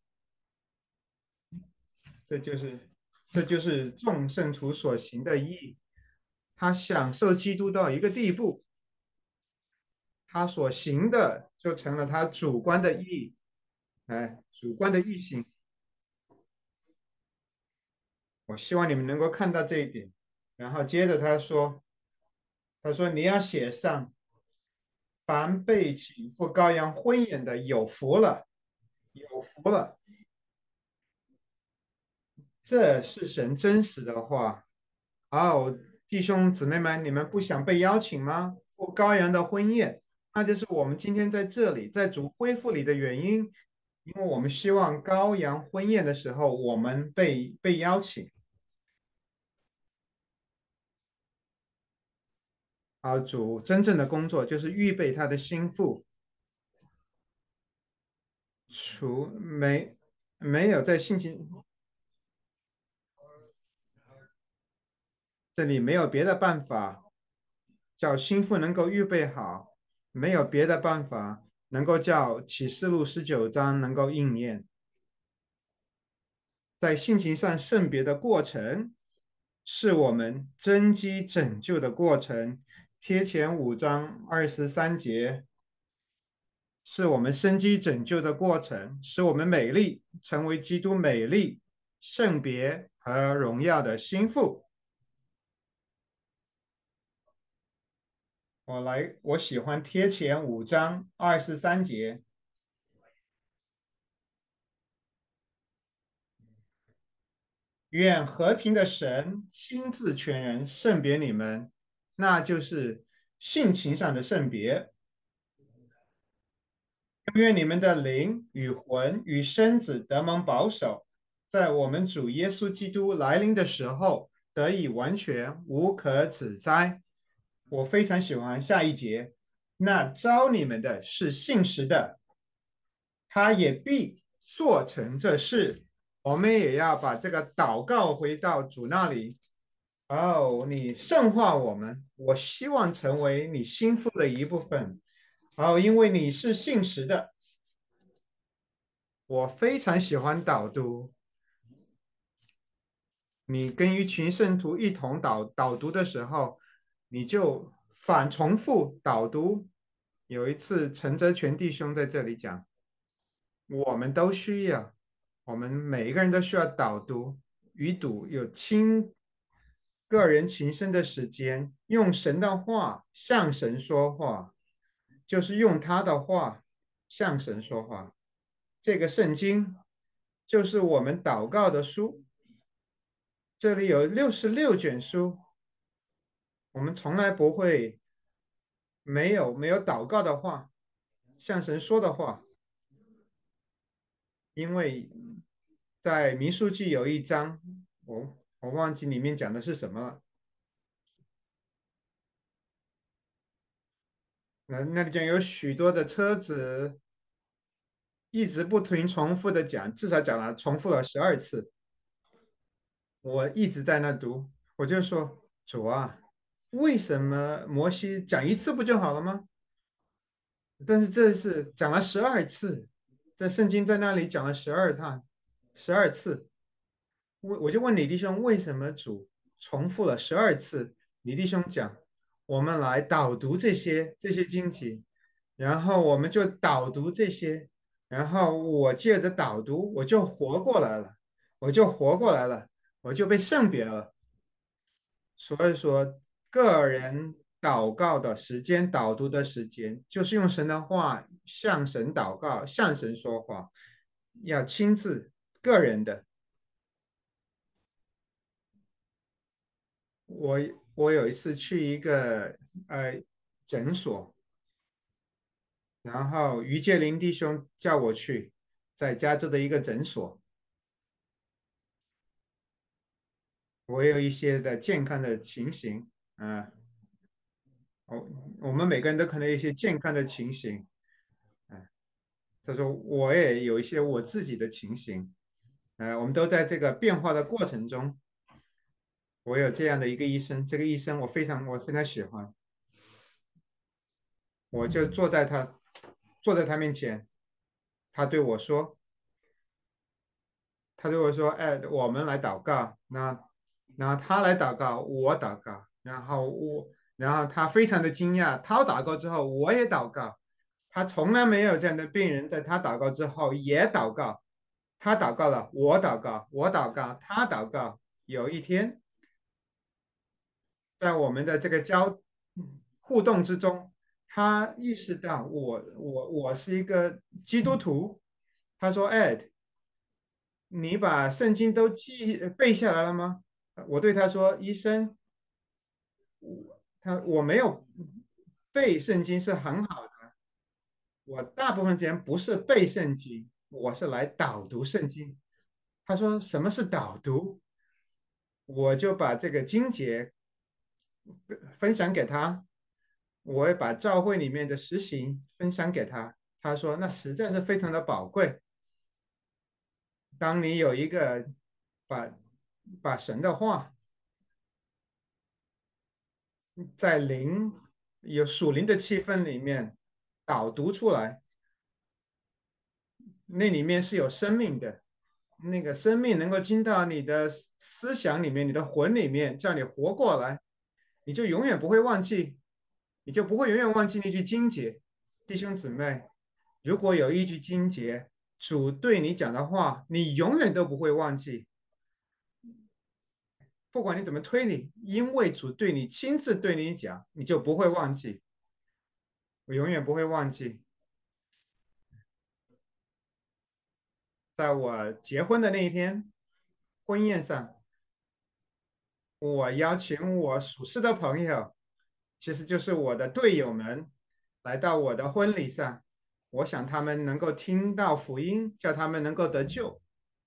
这就是这就是众圣徒所行的义。他享受基督到一个地步，他所行的就成了他主观的义，哎，主观的义行。我希望你们能够看到这一点。然后接着他说，他说你要写上，凡被请赴羔羊婚宴的有福了，有福了。这是神真实的话。哦，弟兄姊妹们，你们不想被邀请吗？赴羔羊的婚宴，那就是我们今天在这里，在主恢复里的原因，因为我们希望羔羊婚宴的时候，我们被被邀请。啊，主真正的工作就是预备他的心腹，除没没有在性情这里没有别的办法叫心腹能够预备好，没有别的办法能够叫启示录十九章能够应验。 在性情上圣别的过程，是我们真基拯救的过程。贴前五章二十三节，是我们生机拯救的过程，使我们美丽，成为基督美丽、圣别和荣耀的心腹。我来，我喜欢贴前五章二十三节。愿和平的神亲自全人圣别你们，那就是性情上的圣别。愿你们的灵与魂与身子得蒙保守，在我们主耶稣基督来临的时候得以完全无可指摘。我非常喜欢下一节，那招你们的是信实的，他也必做成这事。我们也要把这个祷告回到主那里。哦，你圣化我们，我希望成为你心腹的一部分。哦，因为你是信实的，我非常喜欢导读。你跟一群圣徒一同导导读的时候，你就反重复导读。有一次，陈泽全弟兄在这里讲，我们都需要，我们每一个人都需要导读、与读，有亲个人情深的时间，用神的话向神说话，就是用他的话向神说话。这个圣经就是我们祷告的书，这里有六十六卷书，我们从来不会没有没有祷告的话，向神说的话，因为在民数记有一章，我我忘记里面讲的是什么了。那那里讲有许多的车子一直不停重复的讲，至少讲了重复了十二次。我一直在那读，我就说主啊，为什么摩西讲一次不就好了吗？但是这是讲了十二次，在圣经在那里讲了十二趟，十二次。我我就问李弟兄，为什么主重复了十二次？李弟兄讲，我们来导读这些这些经题，然后我们就导读这些，然后我借着导读，我就活过来了，我就活过来了，我就被圣别了。所以说，个人祷告的时间、导读的时间，就是用神的话向神祷告，向神说话，要亲自个人的。我我有一次去一个呃诊所，然后于建林弟兄叫我去，在加州的一个诊所，我有一些的健康的情形啊，我我们每个人都可能有一些健康的情形，啊，他说我也有一些我自己的情形，呃，我们都在这个变化的过程中。我有这样的一个医生，这个医生我非常我非常喜欢，我就坐在他坐在他面前，他对我说，他对我说，哎，我们来祷告，那然后他来祷告，我祷告，然后我然后他非常的惊讶，他祷告之后我也祷告，他从来没有这样的病人在他祷告之后也祷告，他祷告了，我祷告，我祷告，他祷告。有一天。在我们的这个交互动之中，他意识到我我我是一个基督徒。他说："Ed，你把圣经都记背下来了吗？"我对他说："医生，他我没有背圣经是很好的，我大部分时间不是背圣经，我是来导读圣经。"他说："什么是导读？"我就把这个经节分享给他，我也把教会里面的实行分享给他。他说那实在是非常的宝贵。当你有一个把把神的话在灵有属灵的气氛里面导读出来，那里面是有生命的， 那个生命能够进到你的思想里面、你的魂里面，叫你活过来，你就永远不会忘记，你就不会永远忘记那句经节。弟兄姊妹，如果有一句经节，主对你讲的话，你永远都不会忘记，不管你怎么推理，因为主对你亲自对你讲，你就不会忘记，我永远不会忘记。在我结婚的那一天，婚宴上，我邀请我属世的朋友，其实就是我的队友们，来到我的婚礼上。我想他们能够听到福音，叫他们能够得救。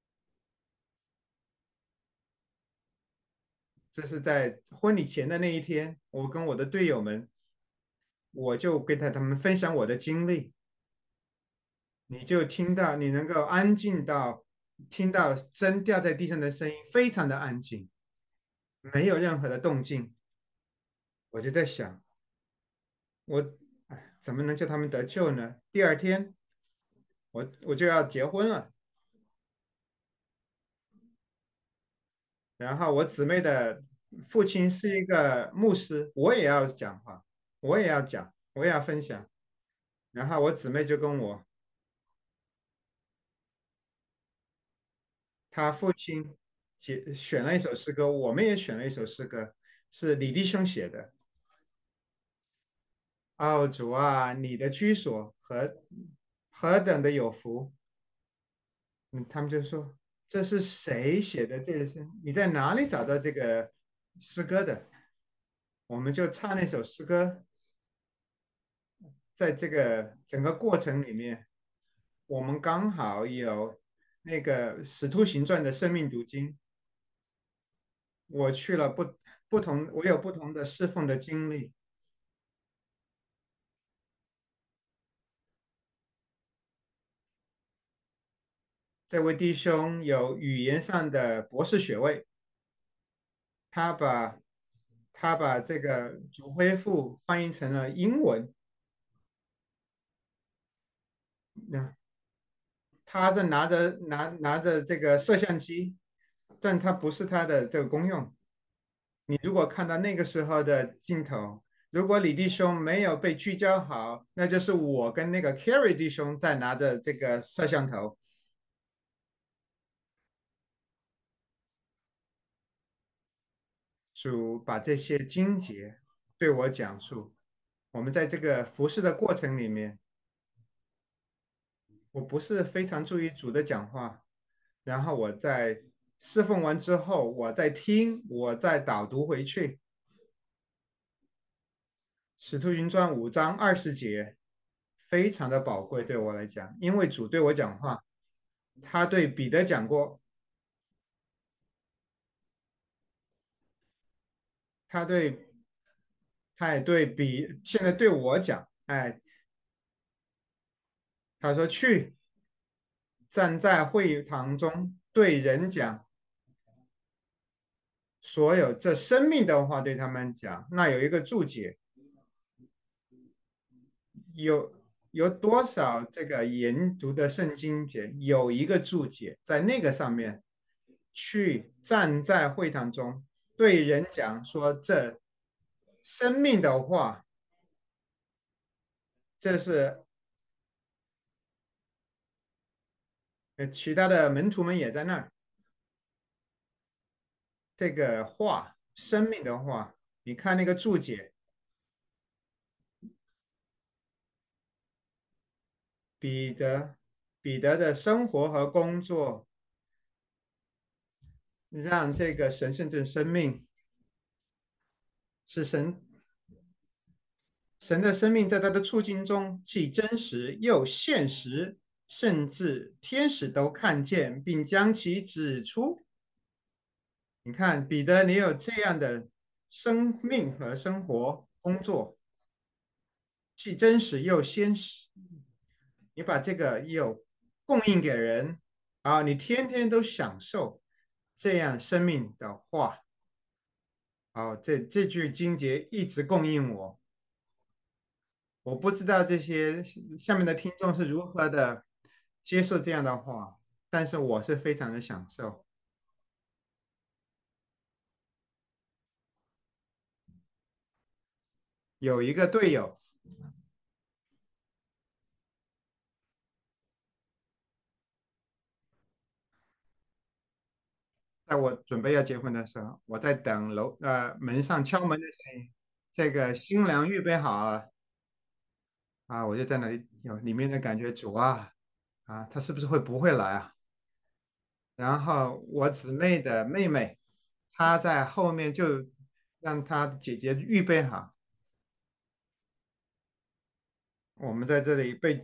这是在婚礼前的那一天，我跟我的队友们，我就跟他他们分享我的经历。你就听到，你能够安静到听到针掉在地上的声音，非常的安静，没有任何的动静。我就在想，我哎，怎么能叫他们得救呢？第二天，我我就要结婚了，然后我姊妹的父亲是一个牧师，我也要讲话，我也要讲，我也要分享。然后我姊妹就跟我，他父亲写选了一首诗歌，我们也选了一首诗歌，是李弟兄写的。哦，主啊，你的居所何何等的有福！嗯，他们就说这是谁写的？这个是你在哪里找到这个诗歌的？我们就唱那首诗歌，在这个整个过程里面，我们刚好有那个《使徒行传》的生命读经，我去了不不同，我有不同的侍奉的经历。这位弟兄有语言上的博士学位，他把他把这个主恢复翻译成了英文。那他是拿着拿拿着这个摄像机，但他不是他的这个功用。你如果看到那个时候的镜头，如果李弟兄没有被聚焦好，那就是我跟那个 Kerry 弟兄在拿着这个摄像头，主把这些经节对我讲述。我们在这个服侍的过程里面，我不是非常注意主的讲话，然后我在侍奉完之后，我再听，我再导读回去。使徒行传五章二十节非常的宝贵，对我来讲，因为主对我讲话，他对彼得讲过，他对他也对比现在对我讲，哎，他说去站在会堂中对人讲所有这生命的话，对他们讲。那有一个注解，有有多少这个研读的圣经节有一个注解在那个上面，去站在会堂中对人讲说这生命的话，这是呃其他的门徒们也在那儿。这个话，生命的话，你看那个注解，彼得彼得的生活和工作，让这个神圣的生命是神神的生命在他的处境中既真实又现实，甚至天使都看见，并将其指出。你看，彼得，你有这样的生命和生活工作，既真实又现实，你把这个又供应给人啊，你天天都享受这样生命的话，啊，这这句经节一直供应我。我不知道这些下面的听众是如何的接受这样的话。 但是我是非常的享受。有一个队友，在我准备要结婚的时候，我在等楼呃门上敲门的声音，这个新娘预备好了啊，我就在那里有里面的感觉，主啊啊，他是不是会不会来啊？然后我姊妹的妹妹，她在后面就让她的姐姐预备好，我们在这里被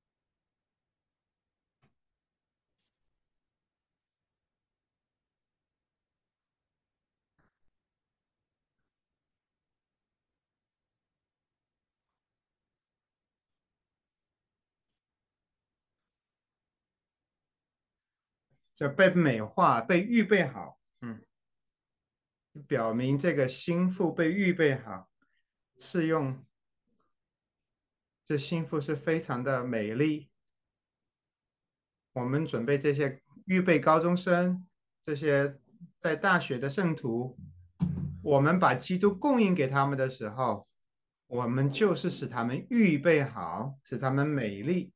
就被美化，被预备好，嗯，表明这个心腹被预备好，是用这心腹是非常的美丽。我们准备这些预备高中生，这些在大学的圣徒，我们把基督供应给他们的时候，我们就是使他们预备好，使他们美丽。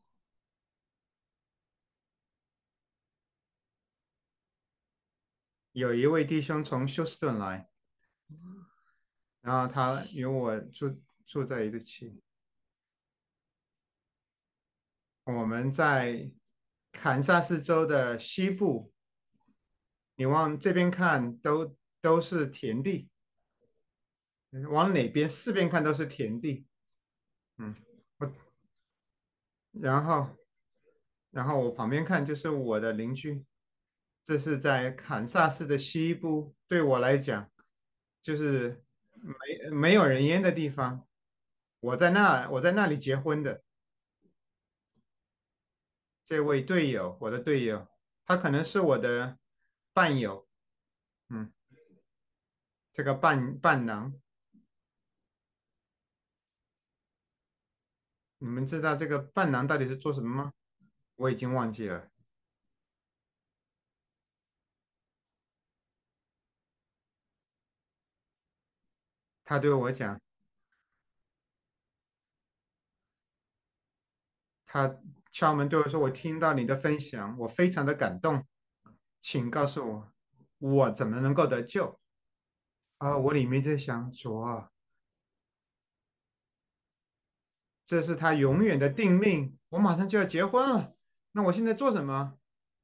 有一位弟兄从休斯顿来，然后他与我住住在一起，我们在堪萨斯州的西部，你往这边看都都是田地，往哪边四边看都是田地。嗯，我然后然后我旁边看就是我的邻居，这是在堪萨斯的西部，对我来讲就是没没有人烟的地方。我在那我在那里结婚的这位队友，我的队友，他可能是我的伴友，嗯，这个伴伴郎，你们知道这个伴郎到底是做什么吗？我已经忘记了。他对我讲，他敲门对我说："我听到你的分享，我非常的感动，请告诉我，我怎么能够得救？"啊，我里面在想，主啊，这是他永远的定命，我马上就要结婚了，那我现在做什么？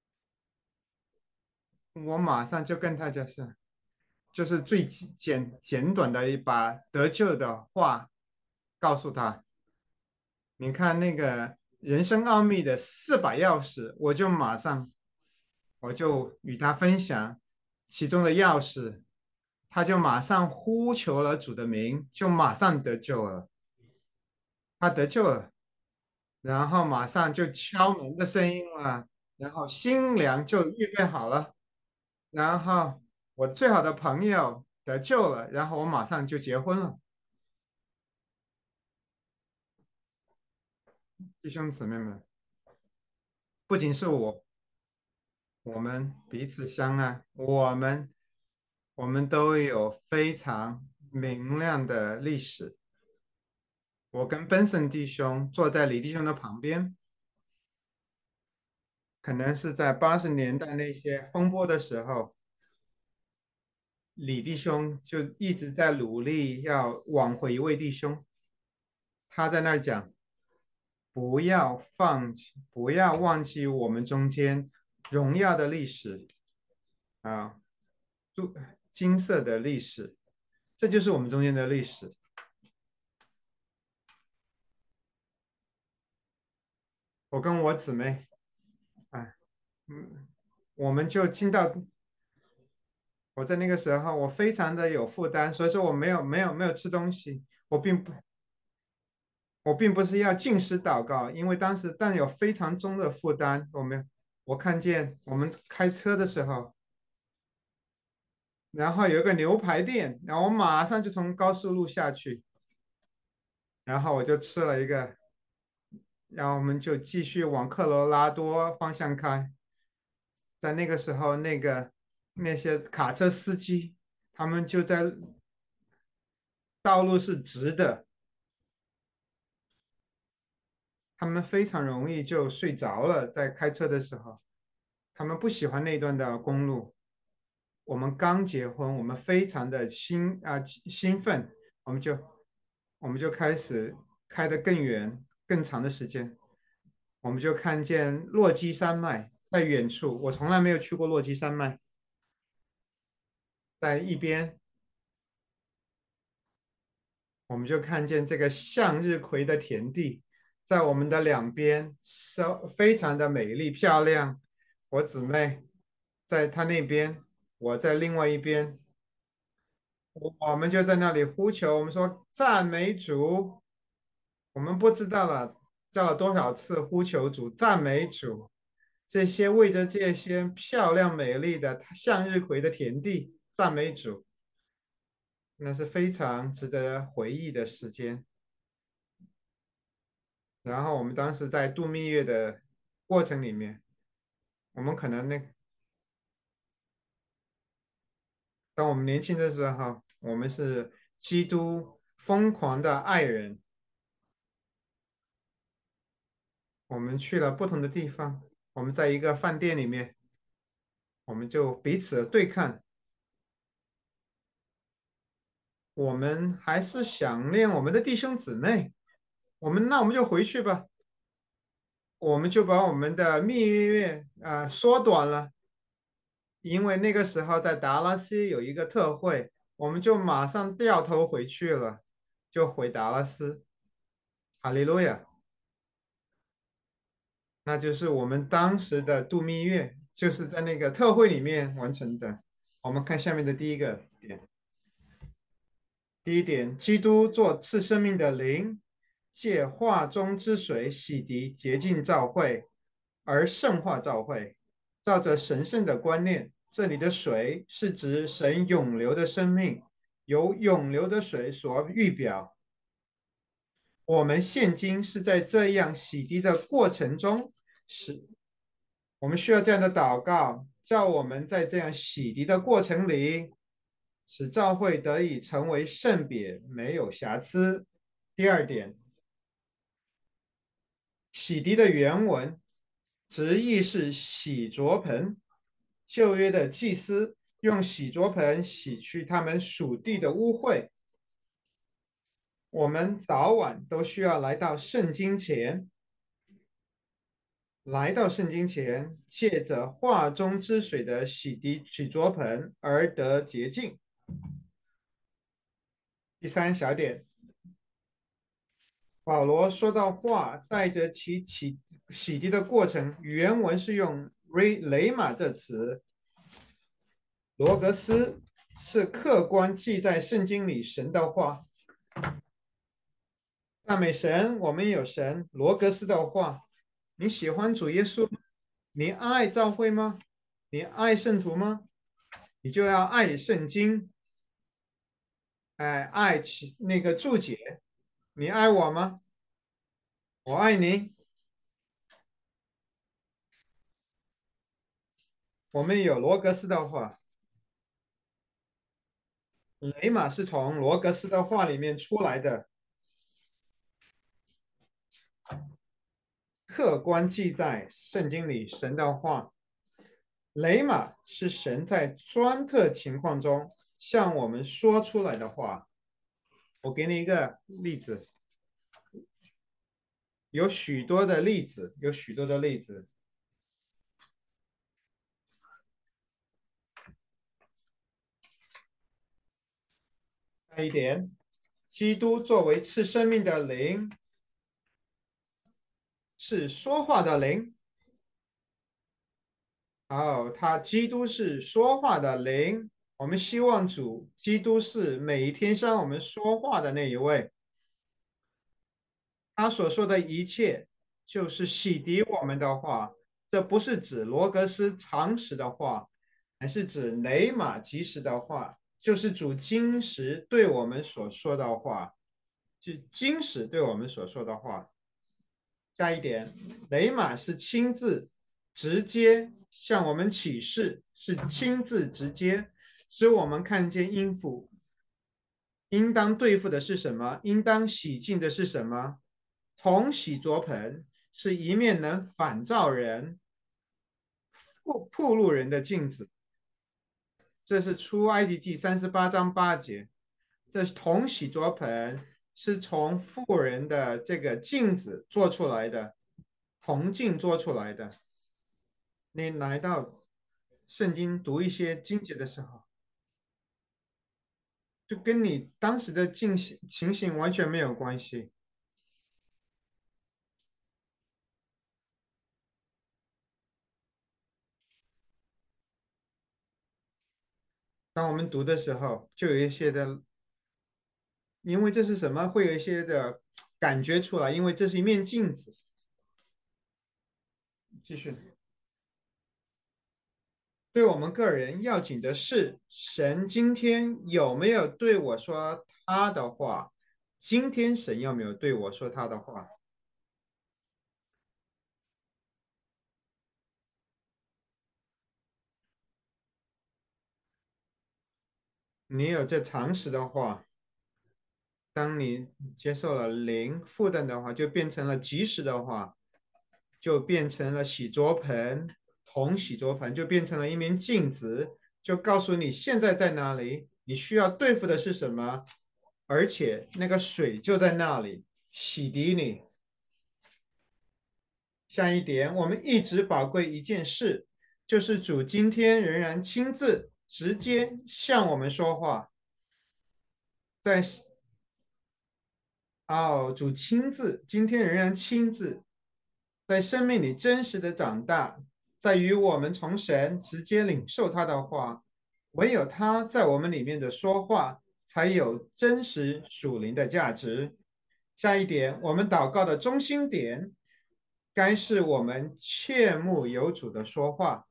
我马上就跟他就是，就是最简简短的一把得救的话告诉他。你看那个人生奥秘的四把钥匙，我就马上我就与他分享其中的钥匙，他就马上呼求了主的名，就马上得救了。他得救了，然后马上就敲门的声音了，然后新娘就预备好了，然后我最好的朋友得救了，然后我马上就结婚了。弟兄姊妹们，不仅是我，我们彼此相爱，我们我们都有非常明亮的历史。我跟奔森弟兄坐在李弟兄的旁边，可能是在八十年代那些风波的时候，李弟兄就一直在努力要挽回一位弟兄。他在那儿讲，不要放弃，不要忘记我们中间荣耀的历史啊，就金色的历史，这就是我们中间的历史。我跟我姊妹，哎，嗯，我们就进到我在那个时候，我非常的有负担，所以说我没有没有没有吃东西。我并不我并不是要禁食祷告，因为当时但有非常重的负担。我们我看见我们开车的时候，然后有一个牛排店，然后我马上就从高速路下去，然后我就吃了一个，然后我们就继续往科罗拉多方向开。 在那个时候，那个那些卡车司机，他们就在道路是直的，他们非常容易就睡着了，在开车的时候，他们不喜欢那段的公路。我们刚结婚，我们非常的兴啊兴奋，我们就我们就开始开得更远、更长的时间，我们就看见落基山脉在远处。我从来没有去过落基山脉，在一边，我们就看见这个向日葵的田地，在我们的两边，是非常的美丽漂亮。我姊妹在她那边，我在另外一边，我们就在那里呼求，我们说赞美主。我们不知道了，叫了多少次呼求主、赞美主，这些为着这些漂亮美丽的向日葵的田地赞美主，那是非常值得回忆的时间。然后我们当时在度蜜月的过程里面，我们可能那当我们年轻的时候，我们是基督疯狂的爱人，我们去了不同的地方，我们在一个饭店里面，我们就彼此对看，我们还是想念我们的弟兄姊妹，我们那我们就回去吧，我们就把我们的蜜月啊、呃缩短了，因为那个时候在达拉斯有一个特会，我们就马上掉头回去了，就回达拉斯。哈利路亚，那就是我们当时的度蜜月，就是在那个特会里面完成的。我们看下面的第一个点。第一点，基督做赐生命的灵，借化中之水洗涤洁净教会，而圣化教会。照着神圣的观念，这里的水是指神永流的生命，由永流的水所预表。我们现今是在这样洗涤的过程中，是我们需要这样的祷告，叫我们在这样洗涤的过程里，使教会得以成为圣别，没有瑕疵。第二点，洗涤的原文直译是洗濯盆，旧约的祭司用洗濯盆洗去他们属地的污秽。我们早晚都需要来到圣经前，来到圣经前，借着化中之水的洗涤洗濯盆而得洁净。第三小点，保罗说到话带着其洗洗涤的过程，原文是用雷雷马这词，罗格斯是客观记在圣经里神的话。赞美神，我们有神罗格斯的话。你喜欢主耶稣吗？你爱教会吗？你爱圣徒吗？你就要爱圣经，哎，爱其那个注解。你爱我吗？我爱你。我们有罗格斯的话，雷马是从罗格斯的话里面出来的，客观记载圣经里神的话。雷马是神在专特情况中向我们说出来的话。我给你一个例子，有许多的例子，有许多的例子。下一点，基督作为赐生命的灵，是说话的灵。哦，他基督是说话的灵。我们希望主基督是每一天向我们说话的那一位。他所说的一切就是洗涤我们的话，这不是指罗格斯常识的话，还是指雷马及时的话，就是主今时对我们所说的话，就今时对我们所说的话。下一点，雷马是亲自直接向我们启示，是亲自直接，使我们看见阴府应当对付的是什么，应当洗净的是什么。同洗濯盆是一面能反照人、铺铺路人的镜子。这是出埃及记三十八章八节。这铜洗濯盆是从妇人的这个镜子做出来的，铜镜做出来的。你来到圣经读一些经节的时候，就跟你当时的境情形完全没有关系。当我们读的时候，就有一些的，因为这是什么，会有一些的感觉出来，因为这是一面镜子。继续。对我们个人要紧的是，神今天有没有对我说他的话？今天神有没有对我说他的话？你有这常识的话，当你接受了灵负担的话，就变成了及时的话，就变成了洗濯盆，铜洗濯盆就变成了一面镜子，就告诉你现在在哪里，你需要对付的是什么，而且那个水就在那里洗涤你。下一点，我们一直宝贵一件事，就是主今天仍然亲自直接向我们说话，在哦，主亲自今天仍然亲自在生命里真实的长大，在于我们从神直接领受他的话，唯有他在我们里面的说话，才有真实属灵的价值。下一点，我们祷告的中心点，该是我们切慕有主的说话，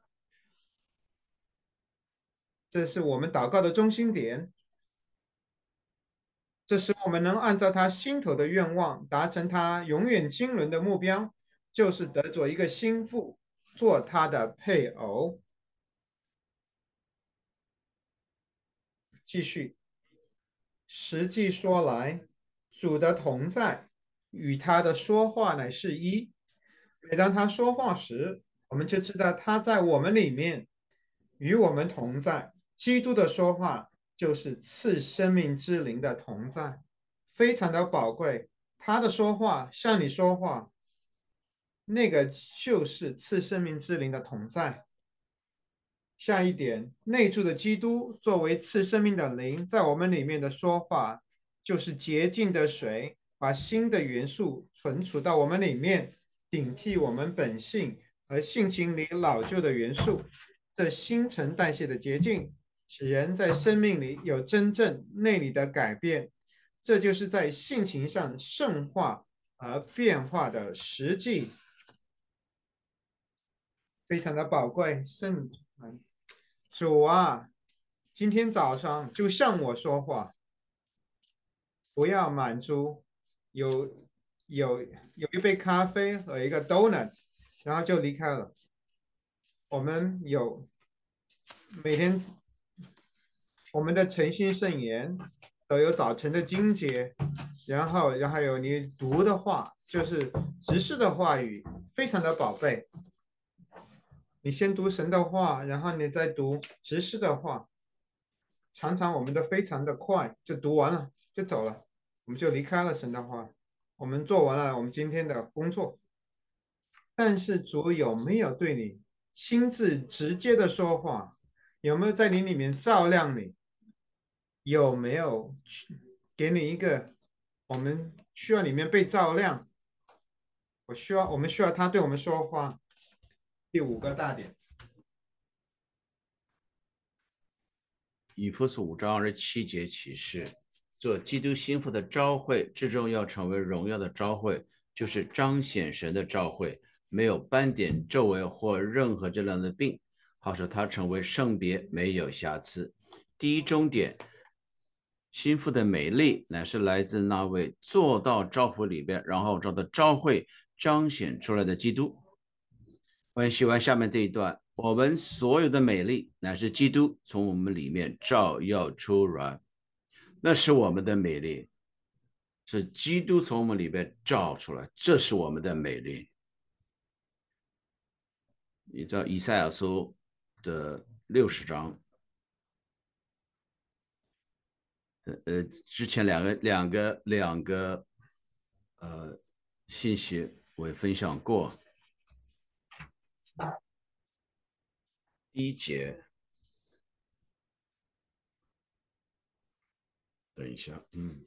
这是我们祷告的中心点。这使我们能按照他心头的愿望，达成他永远经纶的目标，就是得做一个心腹，做他的配偶。继续，实际说来，主的同在与他的说话乃是一。每当他说话时，我们就知道他在我们里面，与我们同在。基督的说话就是赐生命之灵的同在，非常的宝贵。他的说话向你说话，那个就是赐生命之灵的同在。下一点，内住的基督作为赐生命的灵，在我们里面的说话，就是洁净的水，把新的元素存储到我们里面，顶替我们本性和性情里老旧的元素。这新陈代谢的捷径，使人在生命里有真正内里的改变。这就是在性情上圣化而变化的实际，非常的宝贵。圣主啊，今天早上就向我说话，不要满足有有有一杯咖啡和一个 donut，然后就离开了。我们有每天我们的诚心圣言都有早晨的经节，然后然后有你读的话，就是直视的话语，非常的宝贝。你先读神的话，然后你再读直视的话。常常我们都非常的快，就读完了就走了，我们就离开了神的话，我们做完了我们今天的工作。但是主有没有对你亲自直接的说话？有没有在你里面照亮你？有没有给你一个我们需要里面被照亮？我需要，我们需要他对我们说话。第五个大点， 以弗所五章二十七节启示，做基督心腹的召会，至终要成为荣耀的召会，就是彰显神的召会，没有斑点、皱纹或任何这样的病，好使他成为圣别，没有瑕疵。第一终点，心腹的美丽乃是来自那位做到召会里边，然后照到召会彰显出来的基督。我很喜欢下面这一段， 我们所有的美丽乃是基督从我们里面照耀出来，那是我们的美丽，是基督从我们里面照出来，这是我们的美丽。你知道以赛亚书的六十章，呃，之前两个两个两个呃信息我也分享过。第一节，等一下，嗯，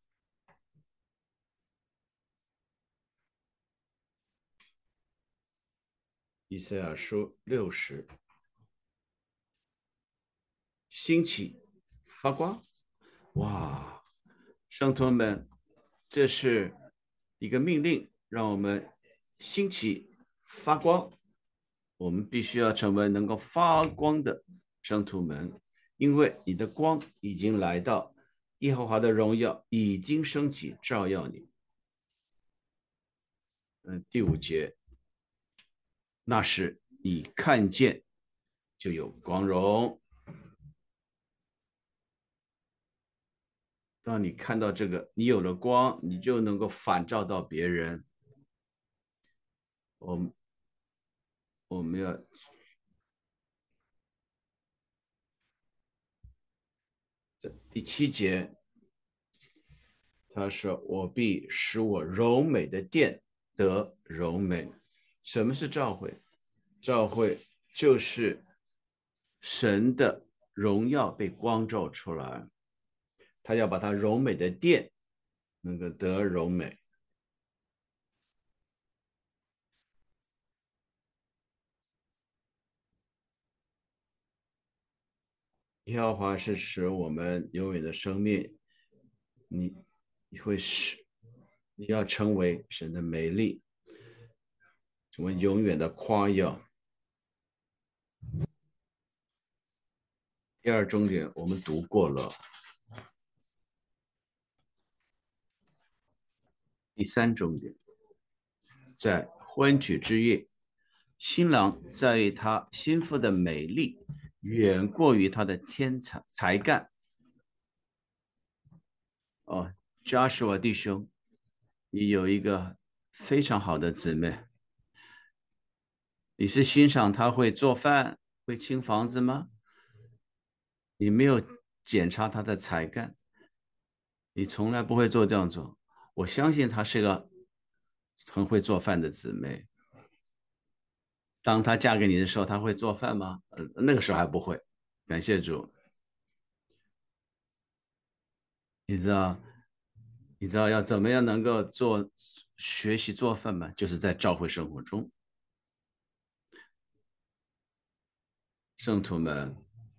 以赛亚书六十，兴起发光，哇！圣徒们，这是一个命令，让我们兴起发光。我们必须要成为能够发光的圣徒们，因为你的光已经来到，耶和华的荣耀已经升起，照耀你。嗯，第五节，那时你看见就有光荣。当你看到这个，你有了光，你就能够反照到别人。我们我们要第七节，他说：“我必使我柔美的殿得柔美。”什么是召会？召会就是神的荣耀被光照出来，他要把他柔美的殿能够得柔美。耶和华是使我们永远的生命，你你会使你要成为神的美丽，成为永远的夸耀。第二重点我们读过了，第三重点在婚娶之夜，新郎在意他心腹的美丽远过于他的天才才干。哦，Joshua 弟兄，你有一个非常好的姊妹，你是欣赏她会做饭、会清房子吗？你没有检查她的才干，你从来不会做这样做。我相信她是个很会做饭的姊妹。当她嫁给你的时候，她会做饭吗？呃，那个时候还不会。感谢主。你知道，你知道要怎么样能够做学习做饭吗？就是在教会生活中，圣徒们，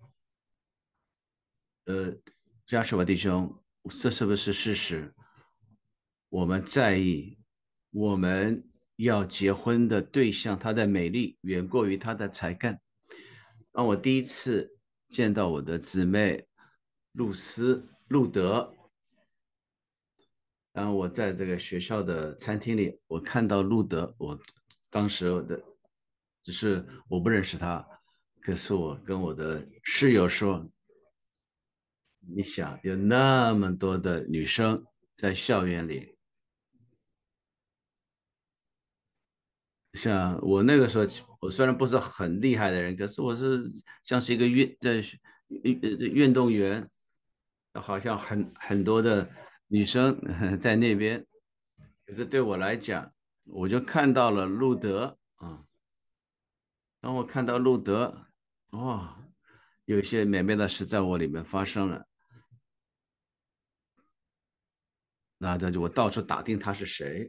呃，加士瓦弟兄，这是不是事实？我们在意，我们要结婚的对象，她的美丽远过于她的才干。当我第一次见到我的姊妹露丝、路德，然后我在这个学校的餐厅里，我看到路德，我当时的只是我不认识他，可是我跟我的室友说，你想有那么多的女生在校园里，像我那个时候，我虽然不是很厉害的人，可是我是像是一个运的运运动员，好像很很多的女生在那边，可是对我来讲，我就看到了路德啊。当我看到路德，哇，有一些美美的事在我里面发生了，那这就我到处打听他是谁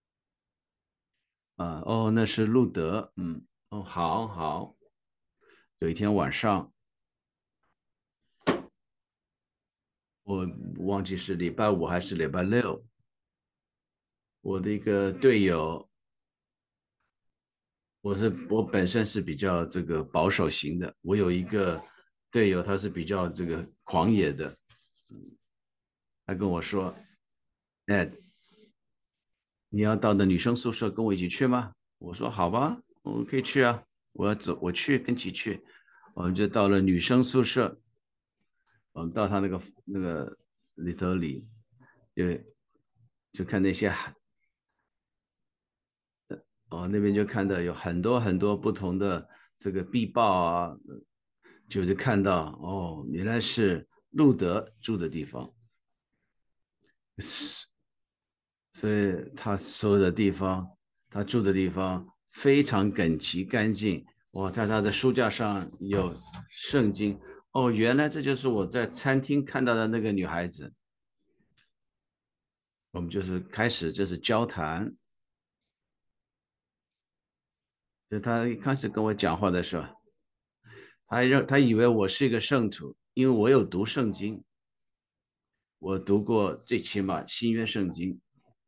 啊？哦，那是路德，嗯，哦，好好。有一天晚上，我忘记是礼拜五还是礼拜六，我的一个队友，我是我本身是比较这个保守型的，我有一个队友他是比较这个狂野的，他跟我说：“Ed，你要到的女生宿舍跟我一起去吗？”我说：“好吧，我可以去啊。” 我要走，我去跟其去，我们就到了女生宿舍，我们到他那个那个里头里，就就看那些海，哦，那边就看到有很多很多不同的这个壁报啊，就就看到哦，原来是路德住的地方，是所以他所有的地方，他住的地方非常整齐干净。哇，在他的书架上有圣经。哦，原来这就是我在餐厅看到的那个女孩子。我们就是开始就是交谈，就他一开始跟我讲话的时候，他认他以为我是一个圣徒，因为我有读圣经，我读过最起码新约圣经，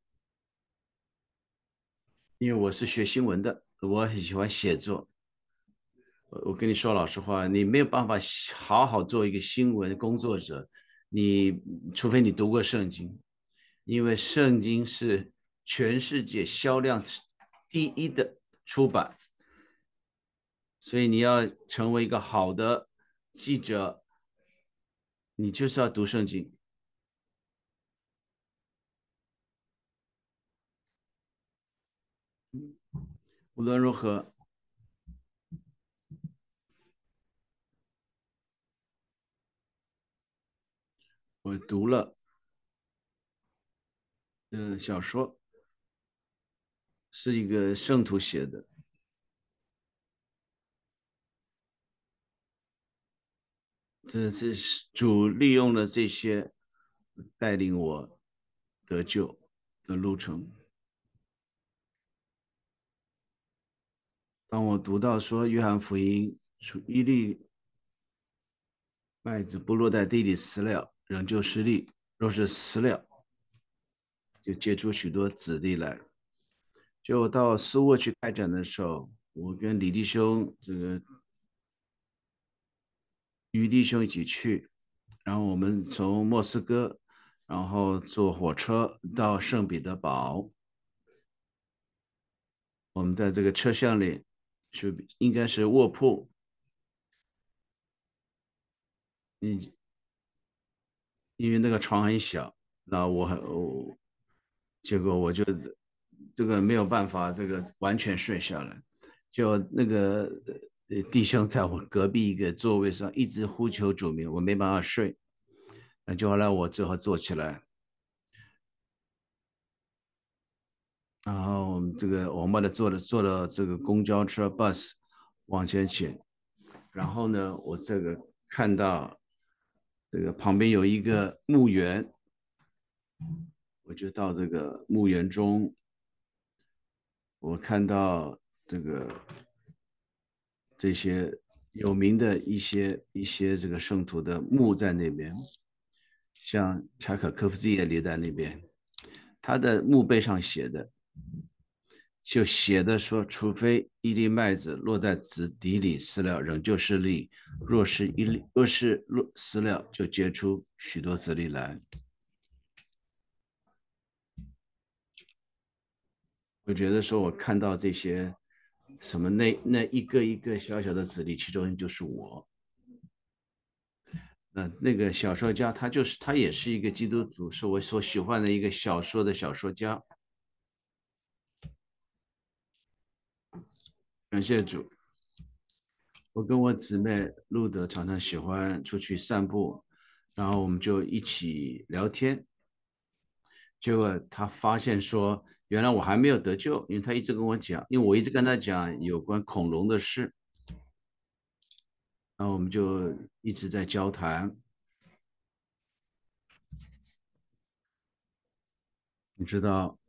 因为我是学新闻的，我很喜欢写作。我跟你说老实话，你没有办法好好做一个新闻工作者，你除非你读过圣经，因为圣经是全世界销量第一的出版，所以你要成为一个好的记者，你就是要读圣经。无论如何，我读了嗯小说，是一个圣徒写的，这是主利用了这些带领我得救的路程。当我读到说约翰福音出一粒麦子不落在地里死了，仍旧是粒；若是死了，就结出许多子粒来。就到苏沃去开展的时候，我跟李弟兄、这个于弟兄一起去，然后我们从莫斯科，然后坐火车到圣彼得堡。我们在这个车厢里是应该是卧铺，你因为那个床很小，那我很我结果我就这个没有办法，这个完全睡下来，就那个呃弟兄在我隔壁一个座位上一直呼求主名，我没办法睡，那就后来我只好坐起来，然后这个我们的坐的坐了这个公交车 bus 往前骑，然后呢，我这个看到这个旁边有一个墓园，我就到这个墓园中，我看到这个这些有名的一些一些这个圣徒的墓在那边，像柴可科夫斯基也立在那边，他的墓碑上写的就写的说，除非一粒麦子落在子底里死了，仍旧是粒；若是一粒，若是落死了，就结出许多子粒来。我觉得说，我看到这些什么那那一个一个小小的子粒，其中就是我。那那个小说家，他就是他也是一个基督徒，是我所喜欢的一个小说的小说家。感谢主，我跟我姊妹路德常常喜欢出去散步，然后我们就一起聊天。结果他发现说，原来我还没有得救，因为他一直跟我讲，因为我一直跟他讲有关恐龙的事，然后我们就一直在交谈。你知道，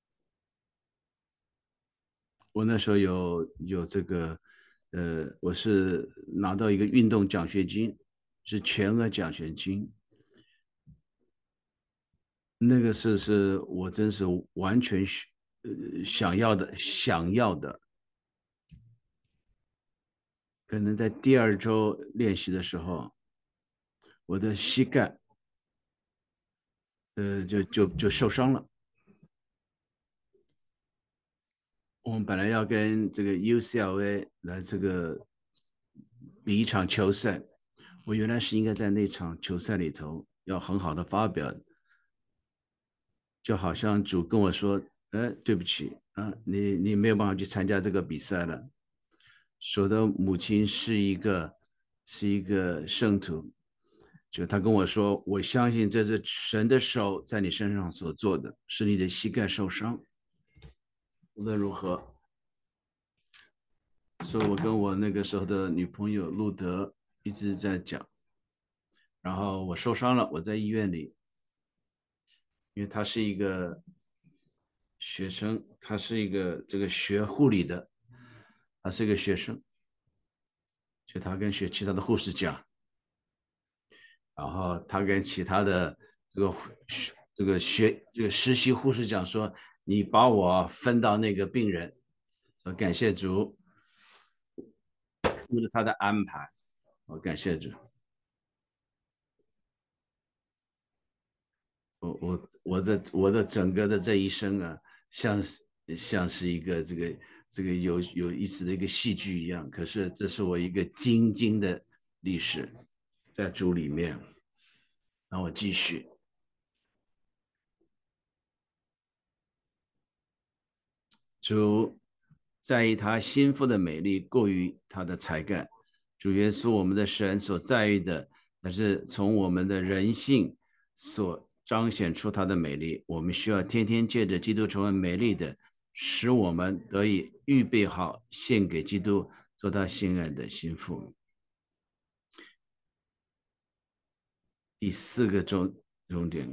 我那时候有有这个，呃，我是拿到一个运动奖学金，是全额奖学金。那个是是我真是完全呃想要的，想要的。可能在第二周练习的时候，我的膝盖呃就就就受伤了。 我们本来要跟这个 U C L A 来这个比一场球赛，我原来是应该在那场球赛里头要很好的发表，就好像主跟我说：“哎，对不起啊，你你没有办法去参加这个比赛了。”我的母亲是一个是一个圣徒，就他跟我说：“我相信这是神的手在你身上所做的，是你的膝盖受伤。无论如何，所以我跟我那个时候的女朋友路德一直在讲，然后我受伤了，我在医院里，因为他是一个学生，他是一个这个学护理的，他是一个学生，就他跟学其他的护士讲，然后他跟其他的这个这个学这个实习护士讲说，你把我分到那个病人，说感谢主，为了他的安排，我感谢主。我我我的我的整个的这一生啊，像是像是一个这个这个有有意思的一个戏剧一样。可是这是我一个精精的历史，在主里面。让我继续。主在意他心腹的美丽，过于他的才干。主耶稣，我们的神所在意的，乃是从我们的人性所彰显出他的美丽。我们需要天天借着基督成为美丽的，使我们得以预备好，献给基督，做他心爱的心腹。第四个重重点，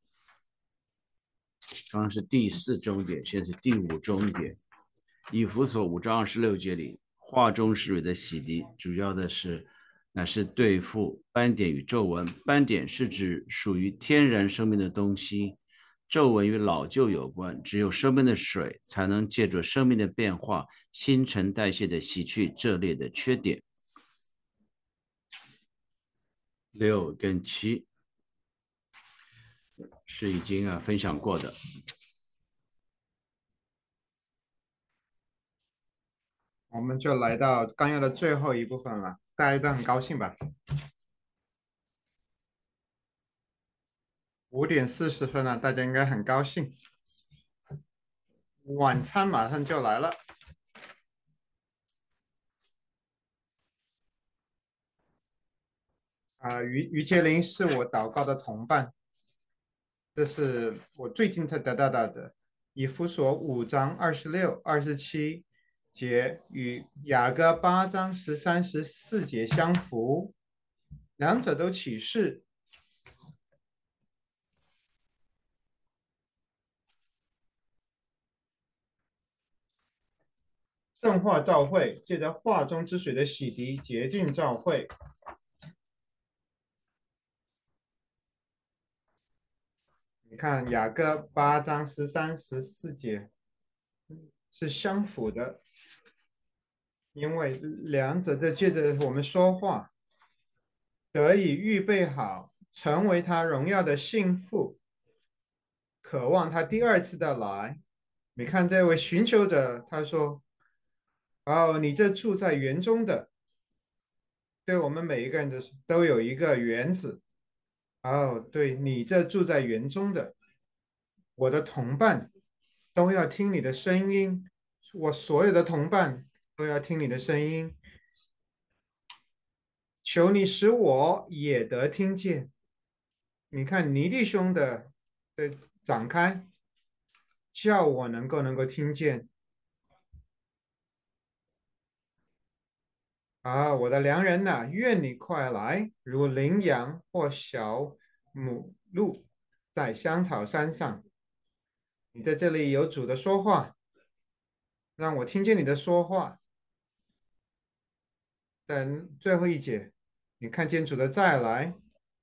刚刚是第四重点，现在是第五重点。以弗所五章二十六节里，画中施水的洗涤，主要的是乃是对付斑点与皱纹。斑点是指属于天然生命的东西，皱纹与老旧有关。只有生命的水才能借着生命的变化、新陈代谢的洗去这类的缺点。六跟七是已经啊分享过的。 我们就来到纲要的最后一部分了，大家都很高兴吧？五点四十分了，大家应该很高兴。晚餐马上就来了。啊、于于杰林是我祷告的同伴，这是我最近才得到的。以弗所五章二十六、二十七节与雅各八章十三、十四节相符，两者都启示。圣化教会借着化中之水的洗涤洁净教会。你看雅各八章十三、十四节是相符的，因为两者在借着我们说话，得以预备好，成为他荣耀的信父，渴望他第二次的来。你看这位寻求者，他说：“哦，你这住在园中的，对我们每一个人的都有一个园子。哦，对你这住在园中的，我的同伴都要听你的声音，我所有的同伴都要听你的声音。求你使我也得听见。”你看尼弟兄的的展开，叫我能够能够听见。啊，我的良人呐、愿你快来，如羚羊或小母鹿在香草山上。你在这里有主的说话，让我听见你的说话。等最后一节，你看见主的再来，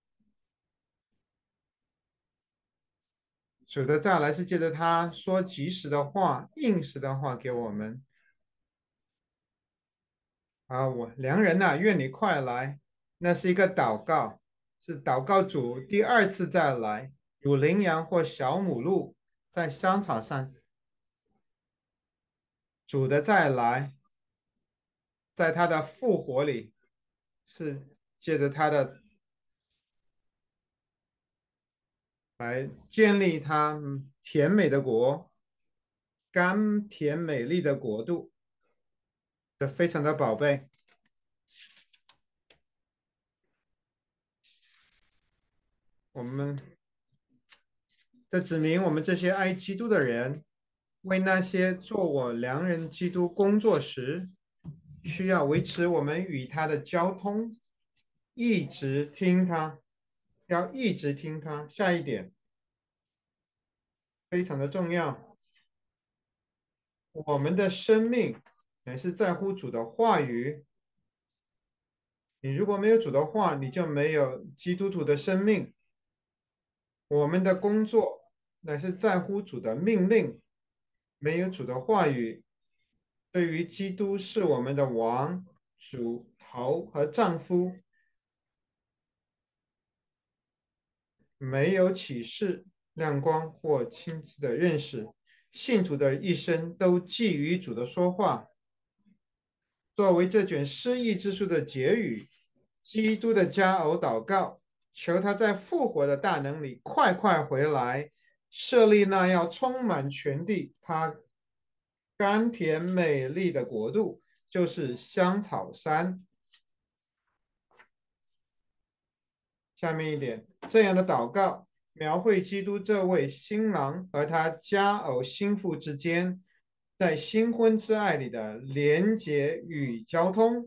主的再来是借着他说及时的话、应时的话给我们。啊，我良人呐、愿你快来。那是一个祷告，是祷告主第二次再来，如羚羊或小母鹿在香草上。 主的再来，在他的复活里，是借着他的来建立他甜美的国，甘甜美丽的国度，这非常的宝贝。我们这指明我们这些爱基督的人，为那些做我良人基督工作时，需要维持我们与他的交通，一直听他，要一直听他。下一点非常的重要，我们的生命乃是在乎主的话语。你如果没有主的话，你就没有基督徒的生命。我们的工作乃是在乎主的命令，没有主的话语，对于基督是我们的王、主、头和丈夫，没有启示、亮光或亲自的认识，信徒的一生都寄于主的说话。作为这卷失意之书的结语，基督的佳偶祷告，求他在复活的大能里快快回来，设立那要充满全地、他甘甜美丽的国度，就是香草山。下面一点，这样的祷告描绘基督这位新郎和他佳偶新妇之间，在新婚之爱里的连结与交通。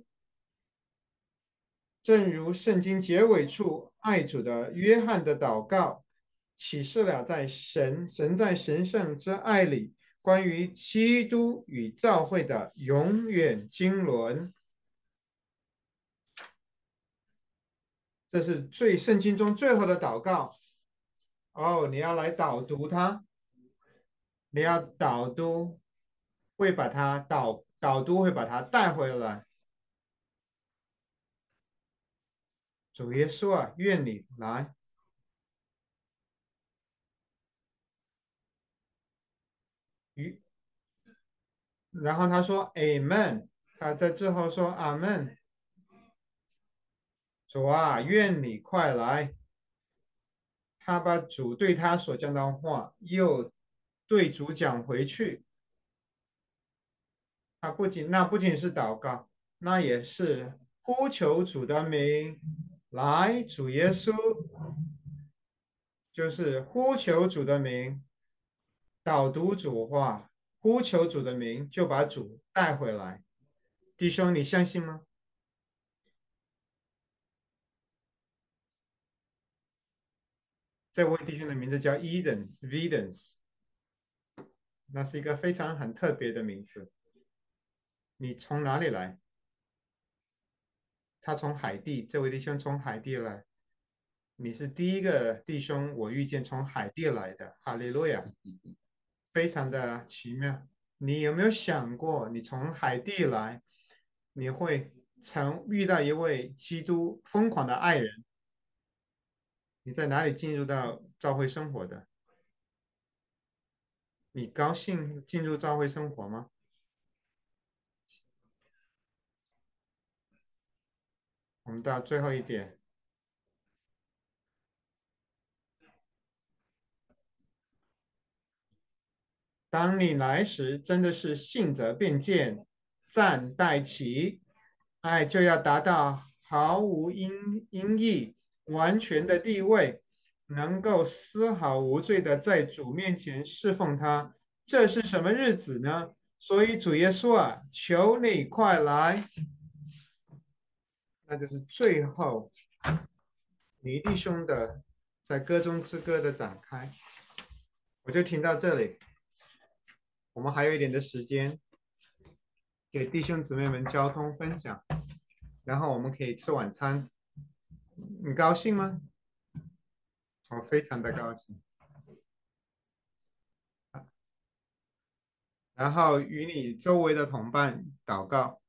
正如圣经结尾处爱主的约翰的祷告，启示了在神神在神圣之爱里关于基督与教会的永远经纶。这是最圣经中最后的祷告。哦，你要来导读它，你要导读，会把它导导读会把它带回来。主耶稣啊，愿你来。于然后他说 Amen，他在之后说 Amen。主啊，愿你快来。他把主对他所讲的话又对主讲回去。他不仅那不仅是祷告，那也是呼求主的名，来，主耶稣，就是呼求主的名，导读主话，呼求主的名，就把主带回来。弟兄，你相信吗？这位弟兄的名字叫 Edens，Videns，那是一个非常很特别的名字。你从哪里来？他从海地，这位弟兄从海地来。你是第一个弟兄我遇见从海地来的，哈利路亚，非常的奇妙。你有没有想过，你从海地来，你会曾遇到一位基督疯狂的爱人？你在哪里进入到教会生活的？你高兴进入教会生活吗？我们到最后一点，当你来时，真的是信则变见，暂待起，爱就要达到毫无阴阴翳、完全的地位，能够丝毫无罪的在主面前侍奉他。这是什么日子呢？所以主耶稣啊，求你快来。那就是最后你弟兄的在歌中之歌的展开，我就听到这里。我们还有一点的时间，给弟兄姊妹们交通分享，然后我们可以吃晚餐。你高兴吗？我非常的高兴。然后与你周围的同伴祷告。